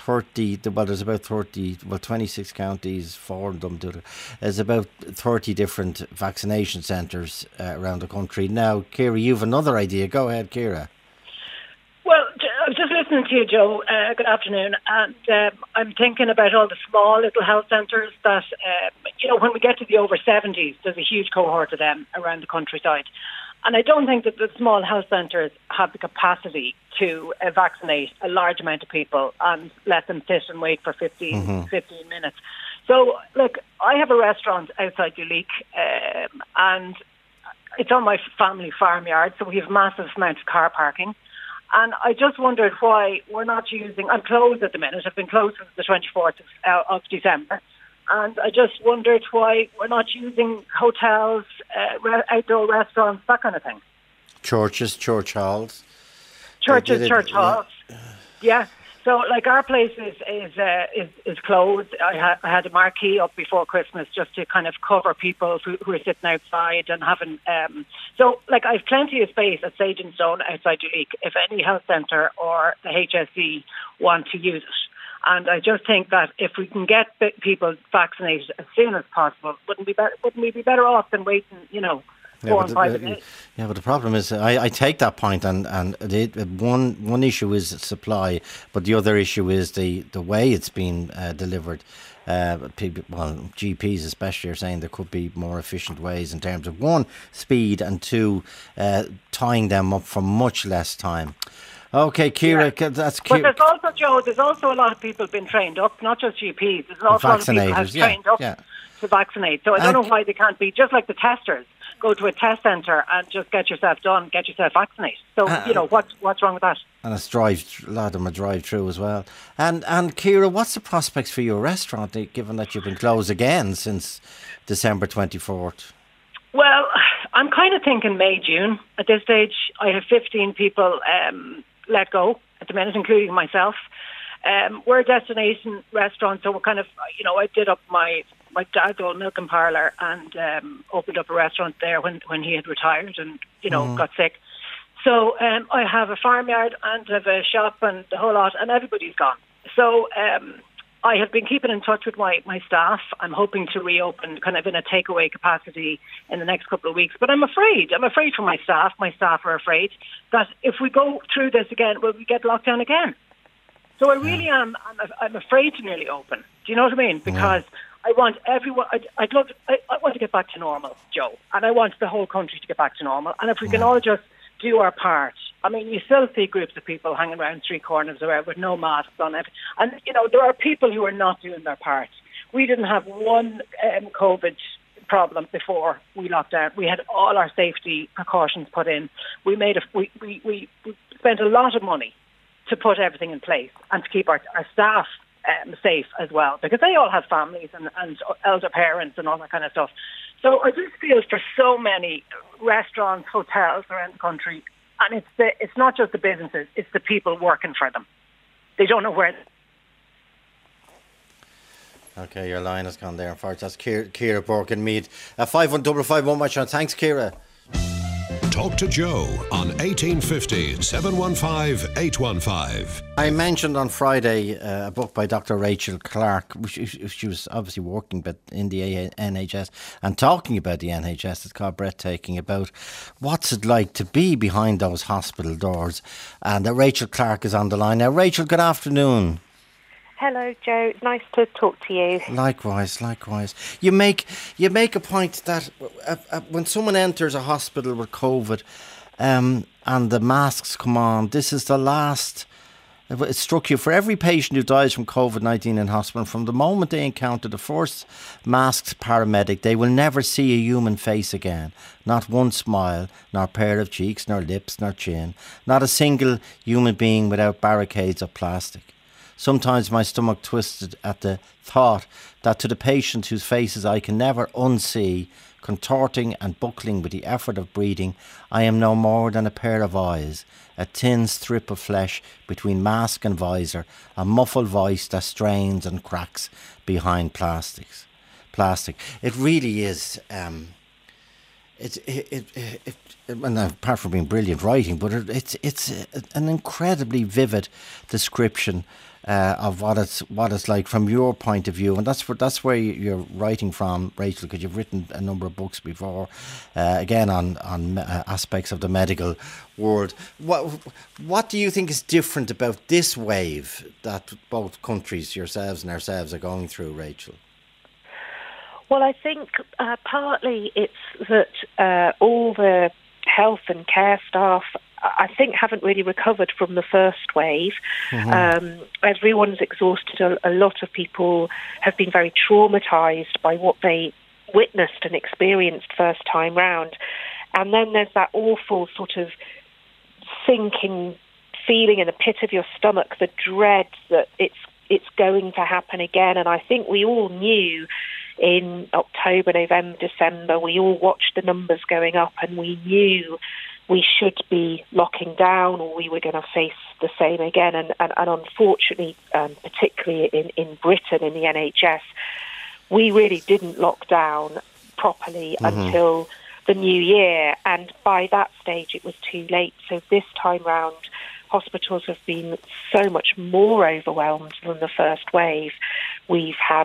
26 counties, 4 of them, there's about 30 different vaccination centres around the country. Now, Ciara, you've another idea. Go ahead, Ciara. Well, I was just listening to you, Joe. Good afternoon. And I'm thinking about all the small little health centres that, when we get to the over 70s, there's a huge cohort of them around the countryside. And I don't think that the small health centres have the capacity to vaccinate a large amount of people and let them sit and wait for 15 minutes. So, look, I have a restaurant outside Duleek, and it's on my family farmyard, so we have massive amounts of car parking. And I just wondered why we're not using... I'm closed at the minute. I've been closed since the 24th of December. And I just wondered why we're not using hotels, outdoor restaurants, that kind of thing. Churches, church halls. Churches, church halls. Yeah. So, like, our place is closed. I had a marquee up before Christmas just to kind of cover people who are sitting outside and having... So, like, I have plenty of space at Sage and Stone outside Duleek if any health centre or the HSE want to use it. And I just think that if we can get people vaccinated as soon as possible, wouldn't we be better off than waiting, 4 and 5 days? Yeah, but the problem is, I take that point, and one issue is supply, but the other issue is the way it's been delivered. People, GPs especially, are saying there could be more efficient ways in terms of, 1, speed, and 2, tying them up for much less time. Okay, Ciara, that's cute. But there's also, Joe, a lot of people been trained up, not just GPs. There's also a lot of people who have trained up to vaccinate. So I don't know why they can't be, just like the testers, go to a test centre and just get yourself done, get yourself vaccinated. So, what's wrong with that? And a lot of them are drive-through as well. And Ciara, what's the prospects for your restaurant, given that you've been closed again since December 24th? Well, I'm kind of thinking May, June. At this stage, I have 15 people let go at the minute, including myself. We're a destination restaurant, so we're kind of, I did up my dad's old milk and parlour and opened up a restaurant there when he had retired and, got sick. So I have a farmyard and I have a shop and the whole lot, and everybody's gone. So I have been keeping in touch with my staff. I'm hoping to reopen kind of in a takeaway capacity in the next couple of weeks. But I'm afraid for my staff. My staff are afraid that if we go through this again, will we get locked down again? So I really am. I'm afraid to nearly open. Do you know what I mean? Because I want everyone. I want to get back to normal, Joe, and I want the whole country to get back to normal. And if we can all just do our part. I mean, you still see groups of people hanging around street corners around with no masks on it. And, there are people who are not doing their part. We didn't have one COVID problem before we locked down. We had all our safety precautions put in. We spent a lot of money to put everything in place and to keep our staff safe as well, because they all have families and elder parents and all that kind of stuff. So I just feel for so many restaurants, hotels around the country, and it's not just the businesses, it's the people working for them. They don't know where. Okay, your line has gone there. Unfortunately, that's Ciara Burke in Meath. 51551, my chance. Thanks, Ciara. Talk to Joe on 1850 715 815. I mentioned on Friday a book by Dr. Rachel Clark. She was obviously working in the NHS and talking about the NHS. It's called Breathtaking, about what's it like to be behind those hospital doors. And Rachel Clark is on the line now. Rachel, good afternoon. Hello, Joe. It's nice to talk to you. Likewise. You make a point that when someone enters a hospital with COVID and the masks come on, this is the last. It struck you, for every patient who dies from COVID-19 in hospital, from the moment they encounter the first masked paramedic, they will never see a human face again. Not one smile, nor pair of cheeks, nor lips, nor chin. Not a single human being without barricades of plastic. Sometimes my stomach twisted at the thought that to the patient whose faces I can never unsee, contorting and buckling with the effort of breathing, I am no more than a pair of eyes, a thin strip of flesh between mask and visor, a muffled voice that strains and cracks behind plastic. It really is. And apart from being brilliant writing, but it's an incredibly vivid description of what it's like from your point of view, and that's where you're writing from, Rachel, because you've written a number of books before, again on aspects of the medical world. What do you think is different about this wave that both countries, yourselves and ourselves, are going through, Rachel? Well, I think partly it's that all the health and care staff, I think, haven't really recovered from the first wave. Mm-hmm. Everyone's exhausted. A lot of people have been very traumatised by what they witnessed and experienced first time round. And then there's that awful sort of sinking feeling in the pit of your stomach, the dread that it's going to happen again. And I think we all knew in October, November, December, we all watched the numbers going up and we knew we should be locking down or we were going to face the same again. And unfortunately, particularly in Britain, in the NHS, we really didn't lock down properly until the new year. And by that stage, it was too late. So this time round, hospitals have been so much more overwhelmed than the first wave. We've had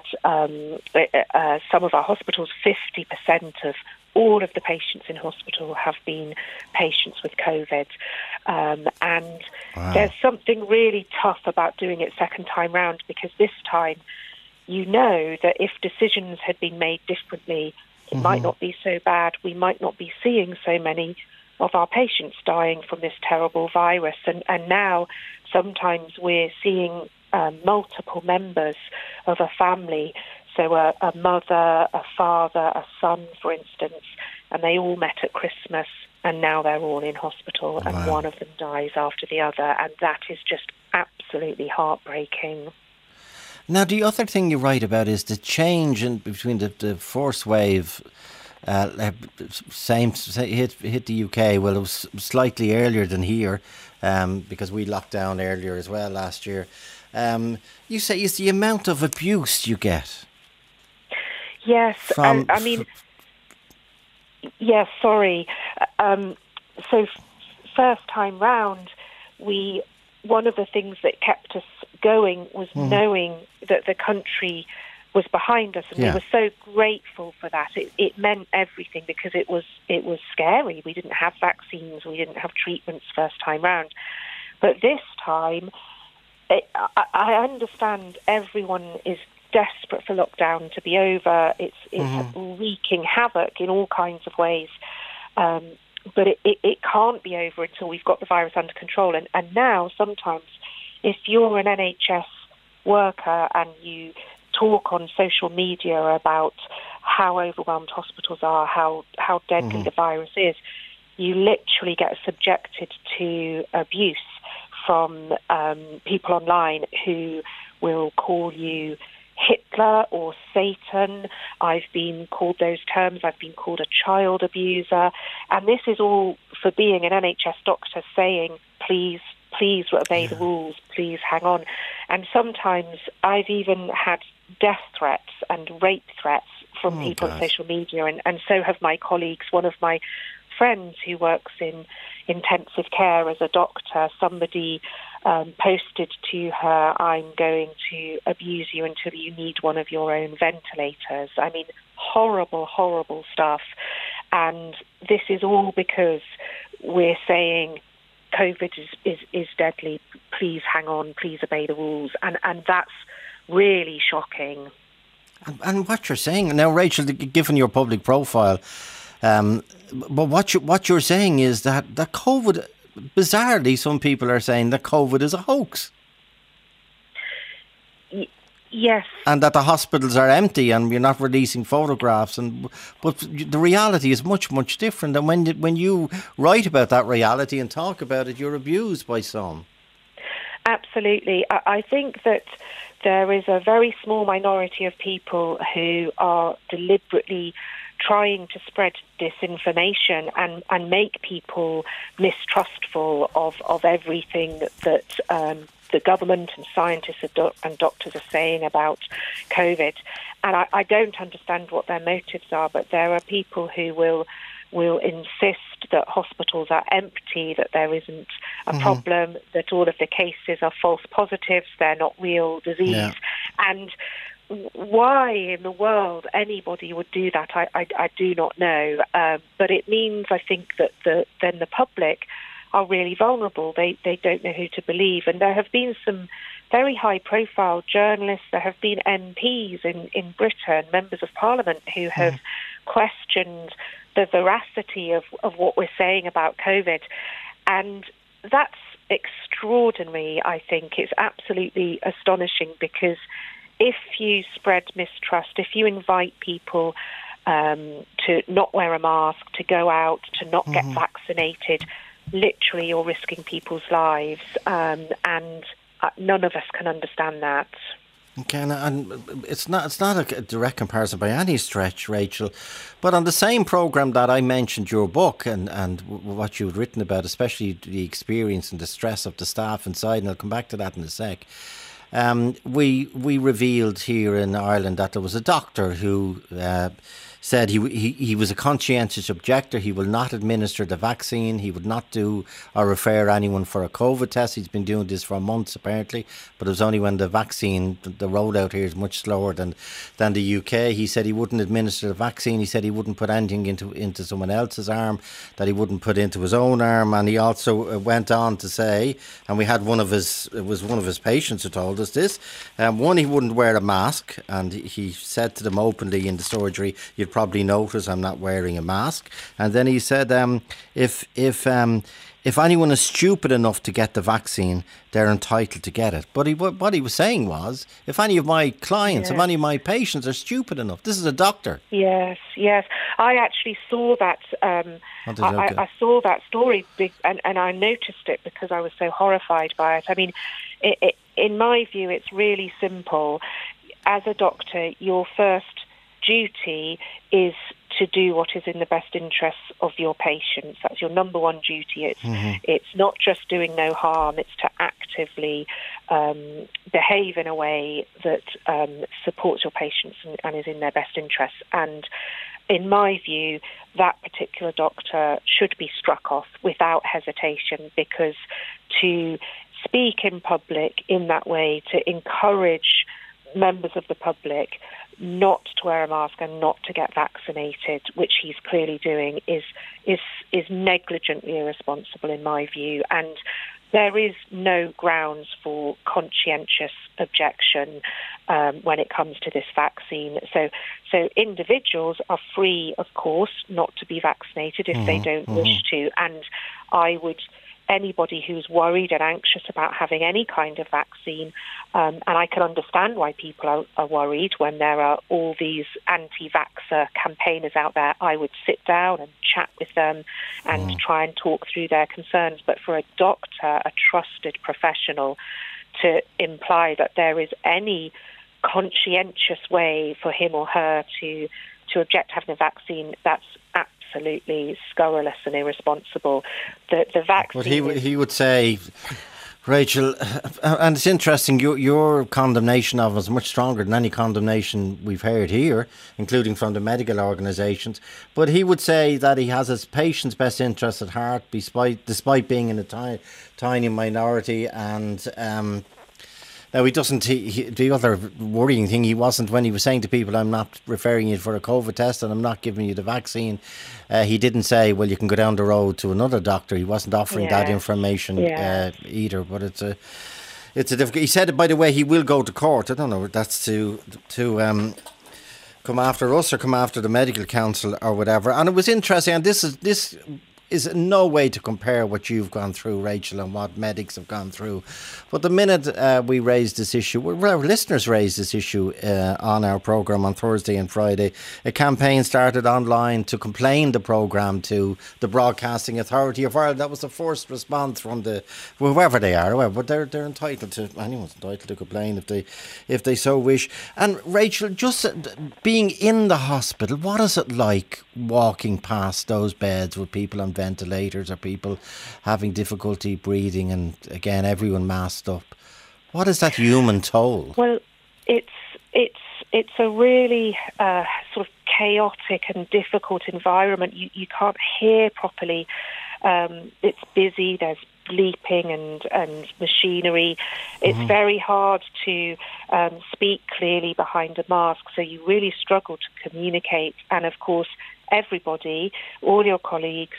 some of our hospitals, 50% of all of the patients in hospital have been patients with COVID. And there's something really tough about doing it second time round, because this time you know that if decisions had been made differently, it might not be so bad. We might not be seeing so many of our patients dying from this terrible virus. And now sometimes we're seeing multiple members of a family, so a mother, a father, a son, for instance, and they all met at Christmas and now they're all in hospital and one of them dies after the other, and that is just absolutely heartbreaking. Now, the other thing you write about is the change between the first wave. Hit the UK. Well, it was slightly earlier than here, because we locked down earlier as well last year. You say it's the amount of abuse you get. Yes, yes. Sorry. So first time round, one of the things that kept us going was knowing that the country was behind us, and we were so grateful for that. It meant everything, because it was scary. We didn't have vaccines, we didn't have treatments first time round. But this time, I understand everyone is desperate for lockdown to be over. It's wreaking havoc in all kinds of ways. But it can't be over until we've got the virus under control. And now, sometimes, if you're an NHS worker and you talk on social media about how overwhelmed hospitals are, how deadly the virus is, you literally get subjected to abuse from people online who will call you Hitler or Satan. I've been called those terms. I've been called a child abuser. And this is all for being an NHS doctor saying, please obey the rules, please hang on. And sometimes I've even had death threats and rape threats from people on social media, and so have my colleagues. One of my friends who works in intensive care as a doctor. Somebody posted to her, "I'm going to abuse you until you need one of your own ventilators." I mean, horrible, horrible stuff. And this is all because we're saying COVID is deadly. Please hang on. Please obey the rules. And that's really shocking. And what you're saying now, Rachel, given your public profile, but what you're saying is that COVID, bizarrely, some people are saying that COVID is a hoax. Yes. And that the hospitals are empty and you're not releasing photographs. But the reality is much, much different. And when you write about that reality and talk about it, you're abused by some. Absolutely. I think that there is a very small minority of people who are deliberately trying to spread disinformation and make people mistrustful of everything that the government and scientists and doctors are saying about COVID. And I don't understand what their motives are, but there are people who will insist that hospitals are empty, that there isn't a problem, that all of the cases are false positives, they're not real disease. Yeah. And why in the world anybody would do that, I do not know. But it means, I think, that then the public are really vulnerable. They don't know who to believe. And there have been some very high-profile journalists, there have been MPs in Britain, members of Parliament, who have questioned the veracity of what we're saying about COVID. And that's extraordinary, I think. It's absolutely astonishing, because if you spread mistrust, if you invite people to not wear a mask, to go out, to not get vaccinated, literally you're risking people's lives, and none of us can understand that. Okay, and it's not a direct comparison by any stretch, Rachel, but on the same programme that I mentioned your book and what you've written about, especially the experience and the stress of the staff inside, and I'll come back to that in a sec, we revealed here in Ireland that there was a doctor who said he was a conscientious objector. He will not administer the vaccine. He would not do or refer anyone for a COVID test. He's been doing this for months apparently, but it was only when the vaccine, the rollout here is much slower than the UK. He said he wouldn't administer the vaccine. He said he wouldn't put anything into someone else's arm that he wouldn't put into his own arm. And he also went on to say, and we had one of his patients who told us this, one, he wouldn't wear a mask, and he said to them openly in the surgery, "You'd probably notice I'm not wearing a mask." And then he said, if anyone is stupid enough to get the vaccine, they're entitled to get it. But what he was saying was, if any of my clients, if any of my patients are stupid enough, this is a doctor. Yes. I actually saw that. I saw that story, and I noticed it because I was so horrified by it. I mean, in my view, it's really simple. As a doctor, your first duty is to do what is in the best interests of your patients. That's your number one duty. It's not just doing no harm, it's to actively behave in a way that supports your patients and is in their best interests. And in my view, that particular doctor should be struck off without hesitation, because to speak in public in that way, to encourage members of the public not to wear a mask and not to get vaccinated, which he's clearly doing, is negligently irresponsible in my view. And there is no grounds for conscientious objection when it comes to this vaccine. So individuals are free, of course, not to be vaccinated if they don't wish to. And anybody who's worried and anxious about having any kind of vaccine, and I can understand why people are worried when there are all these anti-vaxxer campaigners out there, I would sit down and chat with them and try and talk through their concerns. But for a doctor, a trusted professional, to imply that there is any conscientious way for him or her to object to having a vaccine, that's absolutely scurrilous and irresponsible. The vaccine. But he would say, Rachel, and it's interesting, your condemnation of him is much stronger than any condemnation we've heard here, including from the medical organisations. But he would say that he has his patient's best interest at heart, despite being in a tiny minority. And now he doesn't. The other worrying thing, he wasn't, when he was saying to people, "I'm not referring you for a COVID test and I'm not giving you the vaccine." He didn't say, "Well, you can go down the road to another doctor." He wasn't offering that information either. But it's a difficult. He said, by the way, he will go to court. I don't know if that's to come after us or come after the medical council or whatever. And it was interesting. And this is in no way to compare what you've gone through, Rachel, and what medics have gone through. But the minute we raised this issue, our listeners raised this issue on our programme on Thursday and Friday, a campaign started online to complain the programme to the Broadcasting Authority of Ireland. That was the first response from whoever they are, but they're entitled to, anyone's entitled to complain if they so wish. And Rachel, just being in the hospital, what is it like walking past those beds with people on ventilators or people having difficulty breathing, and again everyone masked up? What is that human toll? Well, it's a really sort of chaotic and difficult environment. You can't hear properly. It's busy. There's bleeping and machinery. It's very hard to speak clearly behind a mask, so you really struggle to communicate. And of course, everybody, all your colleagues,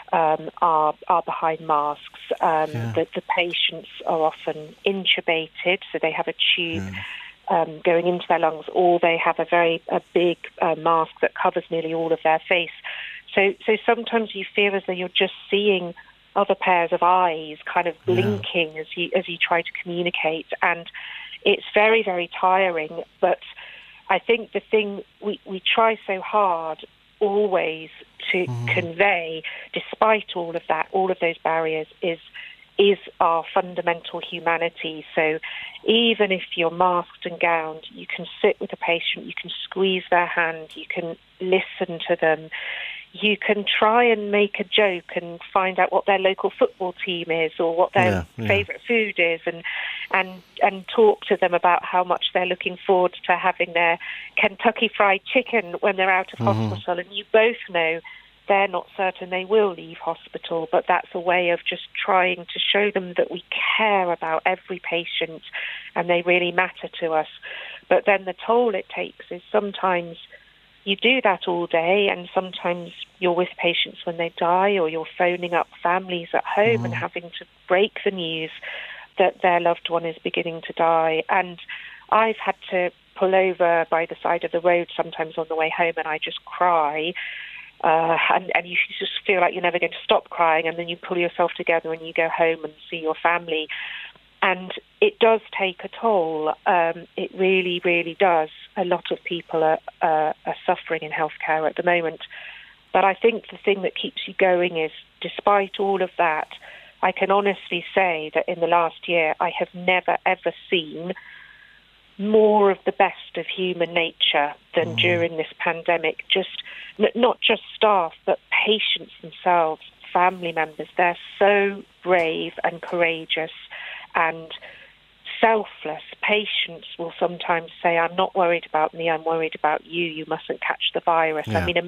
are behind masks. The patients are often intubated, so they have a tube going into their lungs, or they have a big mask that covers nearly all of their face. So sometimes you feel as though you're just seeing other pairs of eyes kind of blinking as you try to communicate, and it's very, very tiring. But I think the thing we try so hard always to convey, despite all of that, all of those barriers, is our fundamental humanity. So even if you're masked and gowned, you can sit with a patient, you can squeeze their hand, you can listen to them, you can try and make a joke and find out what their local football team is or what their favourite food is, and talk to them about how much they're looking forward to having their Kentucky Fried Chicken when they're out of hospital. And you both know they're not certain they will leave hospital, but that's a way of just trying to show them that we care about every patient and they really matter to us. But then the toll it takes is sometimes you do that all day, and sometimes you're with patients when they die, or you're phoning up families at home and having to break the news that their loved one is beginning to die. And I've had to pull over by the side of the road sometimes on the way home, and I just cry. And you just feel like you're never going to stop crying, and then you pull yourself together and you go home and see your family. And it does take a toll. It really, really does. A lot of people are suffering in healthcare at the moment. But I think the thing that keeps you going is, despite all of that, I can honestly say that in the last year, I have never, ever seen more of the best of human nature than during this pandemic. Just not just staff, but patients themselves, family members. They're so brave and courageous and selfless. Patients will sometimes say, "I'm not worried about me, I'm worried about you. You mustn't catch the virus." I mean,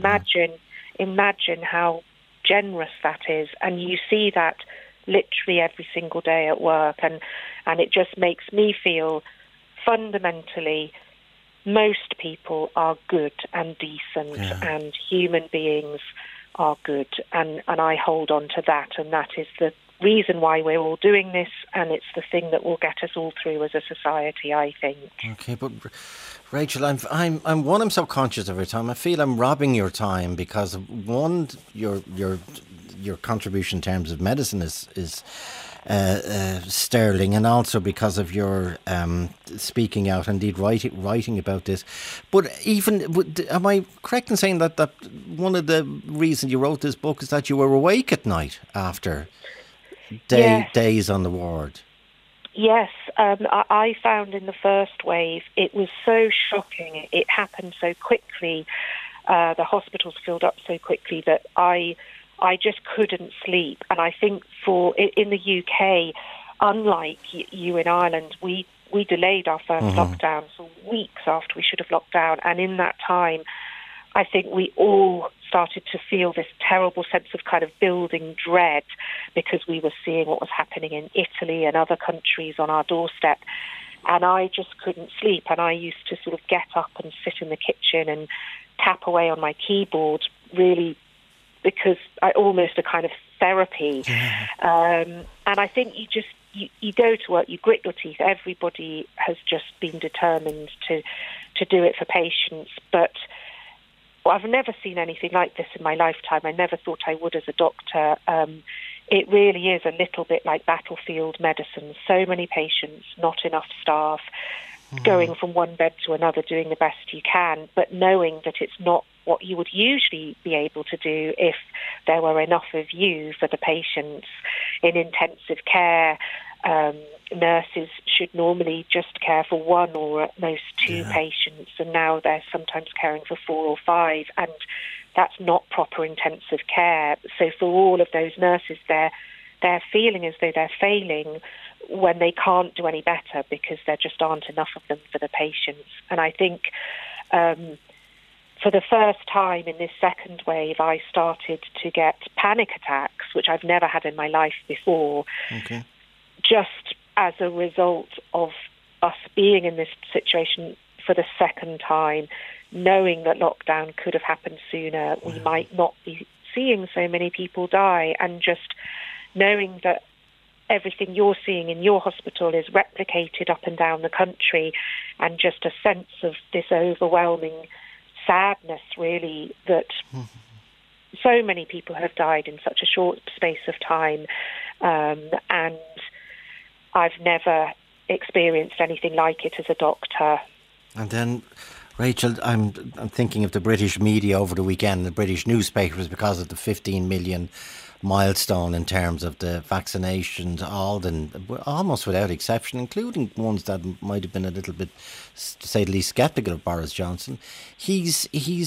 imagine how generous that is. And you see that literally every single day at work. And it just makes me feel fundamentally most people are good and decent and human beings are good. And I hold on to that. And that is the reason why we're all doing this, and it's the thing that will get us all through as a society, I think. Okay, but Rachel, I'm so conscious of your time. I feel I'm robbing your time because one, your contribution in terms of medicine is sterling, and also because of your speaking out, indeed writing about this. But even, am I correct in saying that one of the reasons you wrote this book is that you were awake at night after days on the ward? Yes, I found in the first wave it was so shocking. It happened so quickly. The hospitals filled up so quickly that I just couldn't sleep. And I think in the UK, unlike you in Ireland, we delayed our first lockdown for weeks after we should have locked down. And in that time, I think we all started to feel this terrible sense of kind of building dread because we were seeing what was happening in Italy and other countries on our doorstep. And I just couldn't sleep. And I used to sort of get up and sit in the kitchen and tap away on my keyboard, really, because I almost a kind of therapy. And I think you go to work, you grit your teeth. Everybody has just been determined to do it for patients. But I've never seen anything like this in my lifetime. I never thought I would as a doctor. It really is a little bit like battlefield medicine. So many patients, not enough staff, going from one bed to another, doing the best you can, but knowing that it's not what you would usually be able to do if there were enough of you for the patients. In intensive care, nurses should normally just care for one or at most two patients, and now they're sometimes caring for 4 or 5, and that's not proper intensive care. So for all of those nurses, they're feeling as though they're failing when they can't do any better because there just aren't enough of them for the patients. And I think for the first time in this second wave, I started to get panic attacks, which I've never had in my life before, just as a result of us being in this situation for the second time, knowing that lockdown could have happened sooner, we might not be seeing so many people die, and just knowing that everything you're seeing in your hospital is replicated up and down the country, and just a sense of this overwhelming sadness, really, that so many people have died in such a short space of time, and I've never experienced anything like it as a doctor. And then, Rachel, I'm thinking of the British media over the weekend, the British newspapers, because of the 15 million milestone in terms of the vaccinations, almost without exception, including ones that might have been a little bit, to say the least, sceptical of Boris Johnson. He's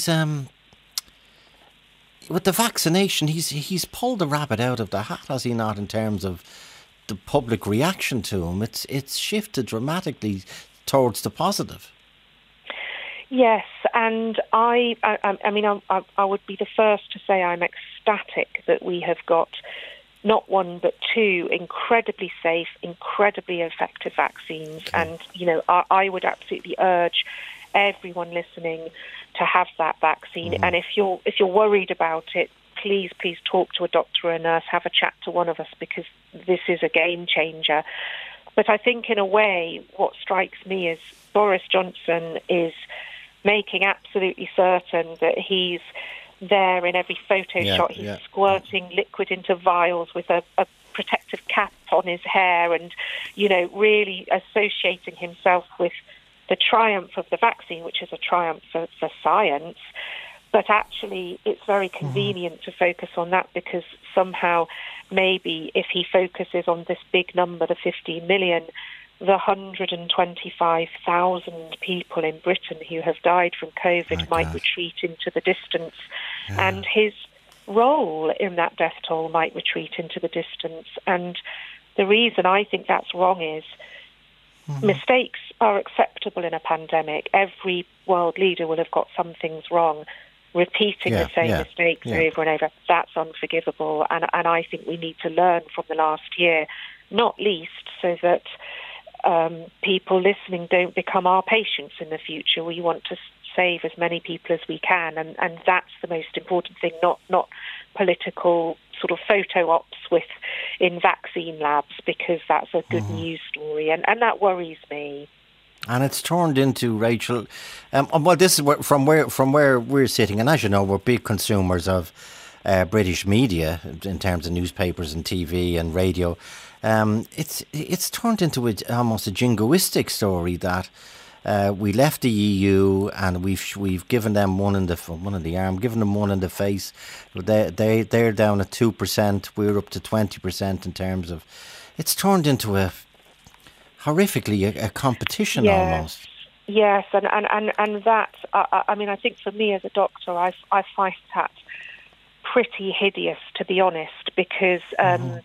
with the vaccination, he's pulled the rabbit out of the hat, has he not, in terms of the public reaction to him? It's shifted dramatically towards the positive. Yes, and I would be the first to say I'm ecstatic that we have got not one but 2 incredibly safe, incredibly effective vaccines. And I would absolutely urge everyone listening to have that vaccine. And if you're worried about it, please talk to a doctor or a nurse, have a chat to one of us, because this is a game changer. But I think in a way what strikes me is Boris Johnson is making absolutely certain that he's there in every photo shot. He's squirting liquid into vials with a protective cap on his hair, and really associating himself with the triumph of the vaccine, which is a triumph for science. But actually it's very convenient to focus on that, because somehow maybe if he focuses on this big number, the 15 million, the 125,000 people in Britain who have died from COVID might retreat into the distance, and his role in that death toll might retreat into the distance. And the reason I think that's wrong is mistakes are acceptable in a pandemic. Every world leader will have got some things wrong. Repeating the same mistakes over and over, that's unforgivable. And I think we need to learn from the last year, not least so that people listening don't become our patients in the future. We want to save as many people as we can, and that's the most important thing, not political sort of photo ops in vaccine labs, because that's a good news story, and that worries me. And it's turned into, Rachel, well, this is from where we're sitting, and as you know, we're big consumers of British media in terms of newspapers and TV and radio. It's turned into almost a jingoistic story that we left the EU and we've given them one in the arm, given them one in the face. They're down at 2%. We're up to 20% in terms of. It's turned into horrifically a competition almost. Yes, and that, I think for me as a doctor, I find that pretty hideous, to be honest, because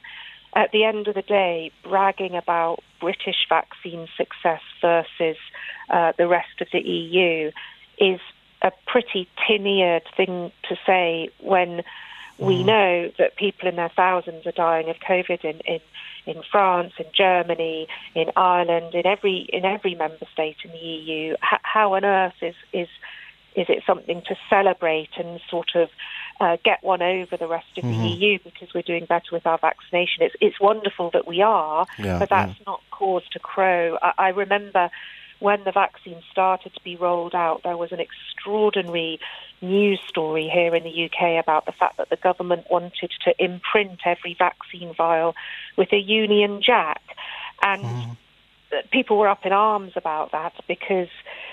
at the end of the day, bragging about British vaccine success versus the rest of the EU is a pretty tin-eared thing to say when we know that people in their thousands are dying of COVID in France, in Germany, in Ireland, in every member state in the EU. How on earth is it something to celebrate and sort of get one over the rest of the EU because we're doing better with our vaccination? It's wonderful that we are, but that's not cause to crow. I remember when the vaccine started to be rolled out, there was an extraordinary news story here in the UK about the fact that the government wanted to imprint every vaccine vial with a Union Jack. And people were up in arms about that because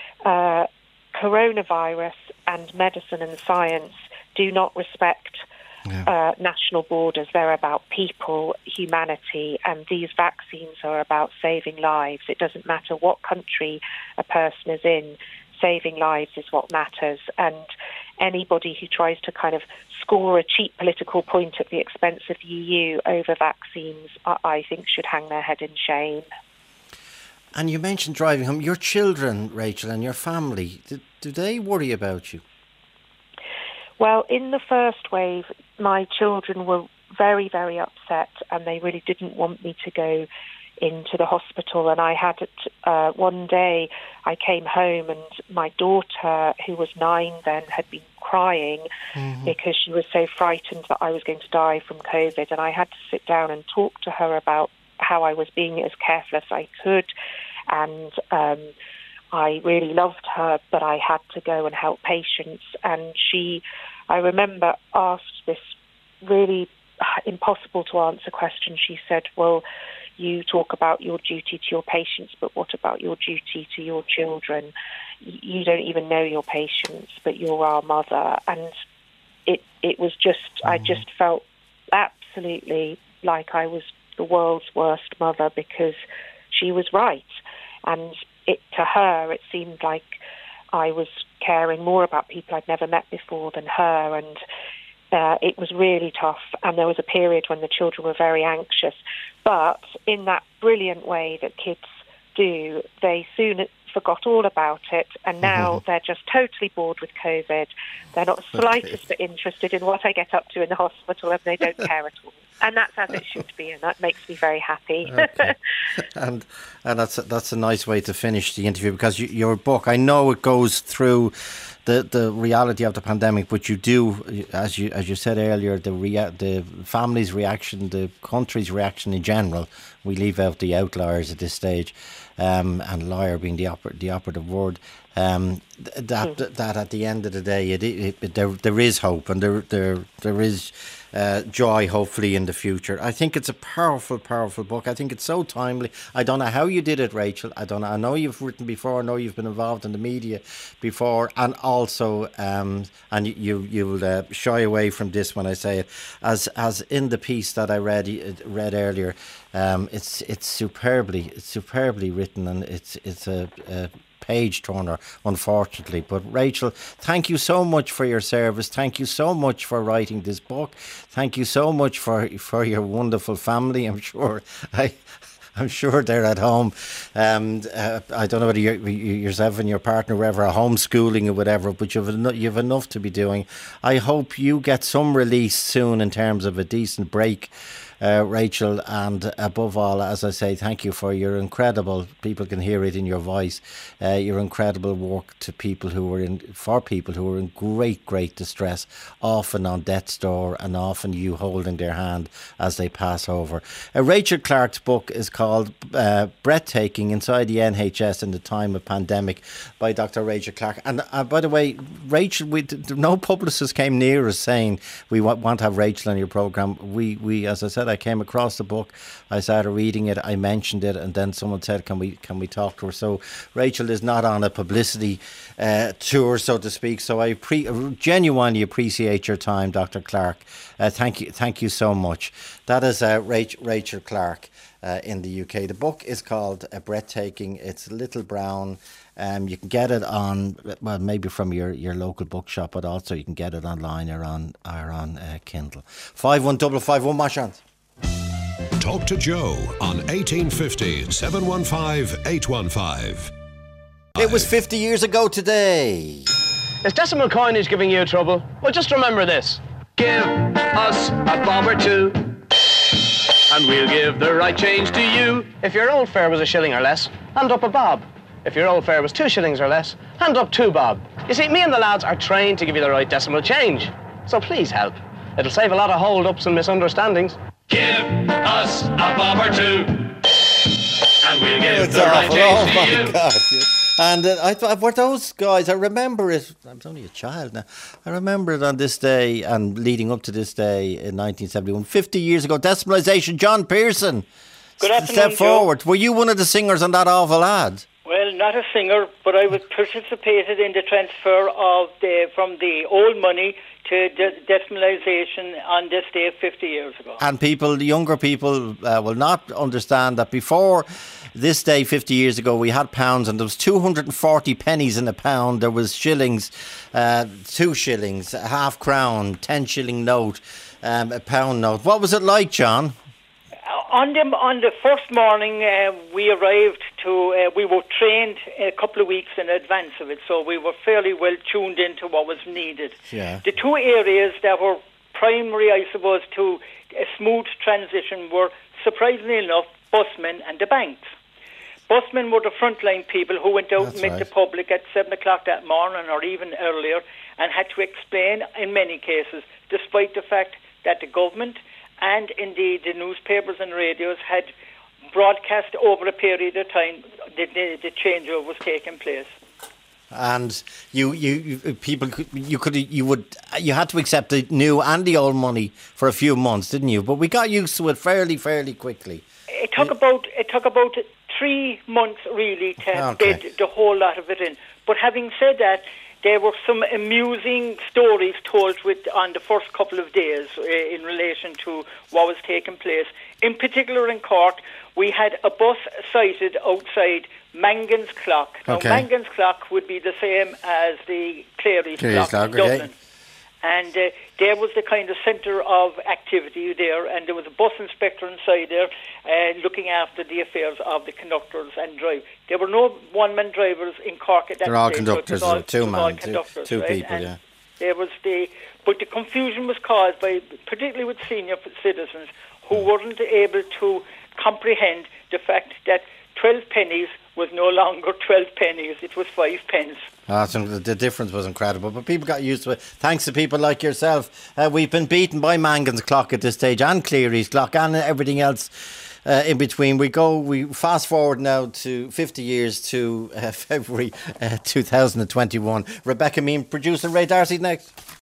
coronavirus and medicine and science do not respect national borders. They're about people, humanity, and these vaccines are about saving lives. It doesn't matter what country a person is in, saving lives is what matters. And anybody who tries to kind of score a cheap political point at the expense of the EU over vaccines, I think should hang their head in shame. And you mentioned driving home. Your children, Rachel, and your family, do they worry about you? Well, in the first wave, my children were very, very upset, and they really didn't want me to go into the hospital. And I had one day I came home and my daughter, who was 9 then, had been crying because she was so frightened that I was going to die from COVID. And I had to sit down and talk to her about how I was being as careful as I could. And I really loved her, but I had to go and help patients. And she, I remember, asked this really impossible to answer question. She said, well, you talk about your duty to your patients, but what about your duty to your children? You don't even know your patients, but you're our mother. And it was just, I just felt absolutely like I was the world's worst mother because she was right. And to her, it seemed like I was caring more about people I'd never met before than her. And it was really tough. And there was a period when the children were very anxious. But in that brilliant way that kids do, they soon forgot all about it. And now they're just totally bored with COVID. They're not the slightest bit interested in what I get up to in the hospital, and they don't care at all. And that's as it should be, and that makes me very happy. Okay. And that's a nice way to finish the interview, because your book, I know it goes through the reality of the pandemic, but you do, as you said earlier, the family's reaction, the country's reaction in general. We leave out the outliers at this stage, and liar being the operative word. That at the end of the day, there is hope, and there is joy, hopefully, in the future. I think it's a powerful, powerful book. I think it's so timely. I don't know how you did it, Rachel. I don't know. I know you've written before. I know you've been involved in the media before, and also, and you'll shy away from this when I say it, as in the piece that I read earlier. It's superbly written, and it's a page turner, unfortunately. But Rachel, thank you so much for your service. Thank you so much for writing this book. Thank you so much for your wonderful family. I'm sure they're at home. I don't know whether yourself and your partner were ever homeschooling or whatever, but you've enough to be doing. I hope you get some release soon in terms of a decent break, Rachel, and above all, as I say, thank you for your incredible, people can hear it in your voice, your incredible work to people who were in great distress, often on death's door, and often you holding their hand as they pass over. Rachel Clark's book is called Breathtaking Inside the NHS in the Time of Pandemic by Dr. Rachel Clark. And by the way, Rachel, no publicist came near us saying we want to have Rachel on your programme. We, as I said, I came across the book, I started reading it, I mentioned it, and then someone said, can we talk to her? So Rachel is not on a publicity tour, so to speak. So I genuinely appreciate your time, Dr. Clark. Thank you so much. That is Rachel Clark in the UK. The book is called Breathtaking. It's Little Brown. You can get it on, well, maybe from your local bookshop, but also you can get it online or on Kindle. 51551, my chance. Talk to Joe on 1850 715 815. It was 50 years ago today. Is decimal coinage giving you trouble? Well, just remember this. Give us a bob or two, and we'll give the right change to you. If your old fare was a shilling or less, hand up a bob. If your old fare was 2 shillings or less, hand up 2 bob. You see, me and the lads are trained to give you the right decimal change. So please help. It'll save a lot of hold-ups and misunderstandings. Give us a bob or 2, and we'll give the right change to you. God. And I thought, were those guys, I remember it, I was only a child now, I remember it on this day and leading up to this day in 1971, 50 years ago, decimalisation. John Pearson, good afternoon, step forward. Were you one of the singers on that awful ad? Well, not a singer, but I participated in the transfer of from the old money to decimalisation on this day 50 years ago. And people, younger people will not understand that before this day 50 years ago we had pounds and there was 240 pennies in a pound. There was shillings, 2 shillings, a half crown, 10 shilling note, a pound note. What was it like, John? On the first morning, we arrived to. We were trained a couple of weeks in advance of it, so we were fairly well tuned into what was needed. Yeah. The 2 areas that were primary, I suppose, to a smooth transition were, surprisingly enough, busmen and the banks. Busmen were the frontline people who went out and met the public at 7 o'clock that morning or even earlier and had to explain, in many cases, despite the fact that the government and indeed the newspapers and radios had broadcast over a period of time the changeover was taking place. And you had to accept the new and the old money for a few months, didn't you? But we got used to it fairly quickly. It took about 3 months really to bed the whole lot of it in. But having said that, there were some amusing stories told on the first couple of days in relation to what was taking place. In particular in Cork, we had a bus sighted outside Mangan's Clock. Now, Mangan's Clock would be the same as the Clary's Clock in Dublin. And there was the kind of centre of activity there, and there was a bus inspector inside there looking after the affairs of the conductors and drivers. There were no one-man drivers in Cork at that stage. They're all conductors, so two-man, two right? people, and yeah. There was but the confusion was caused by, particularly with senior citizens, who weren't able to comprehend the fact that 12 pennies was no longer 12 pennies, it was 5 pence. The difference was incredible, but people got used to it. Thanks to people like yourself. We've been beaten by Mangan's Clock at this stage, and Cleary's Clock, and everything else in between. We fast forward now to 50 years to February 2021. Rebecca Mean, producer Ray Darcy next.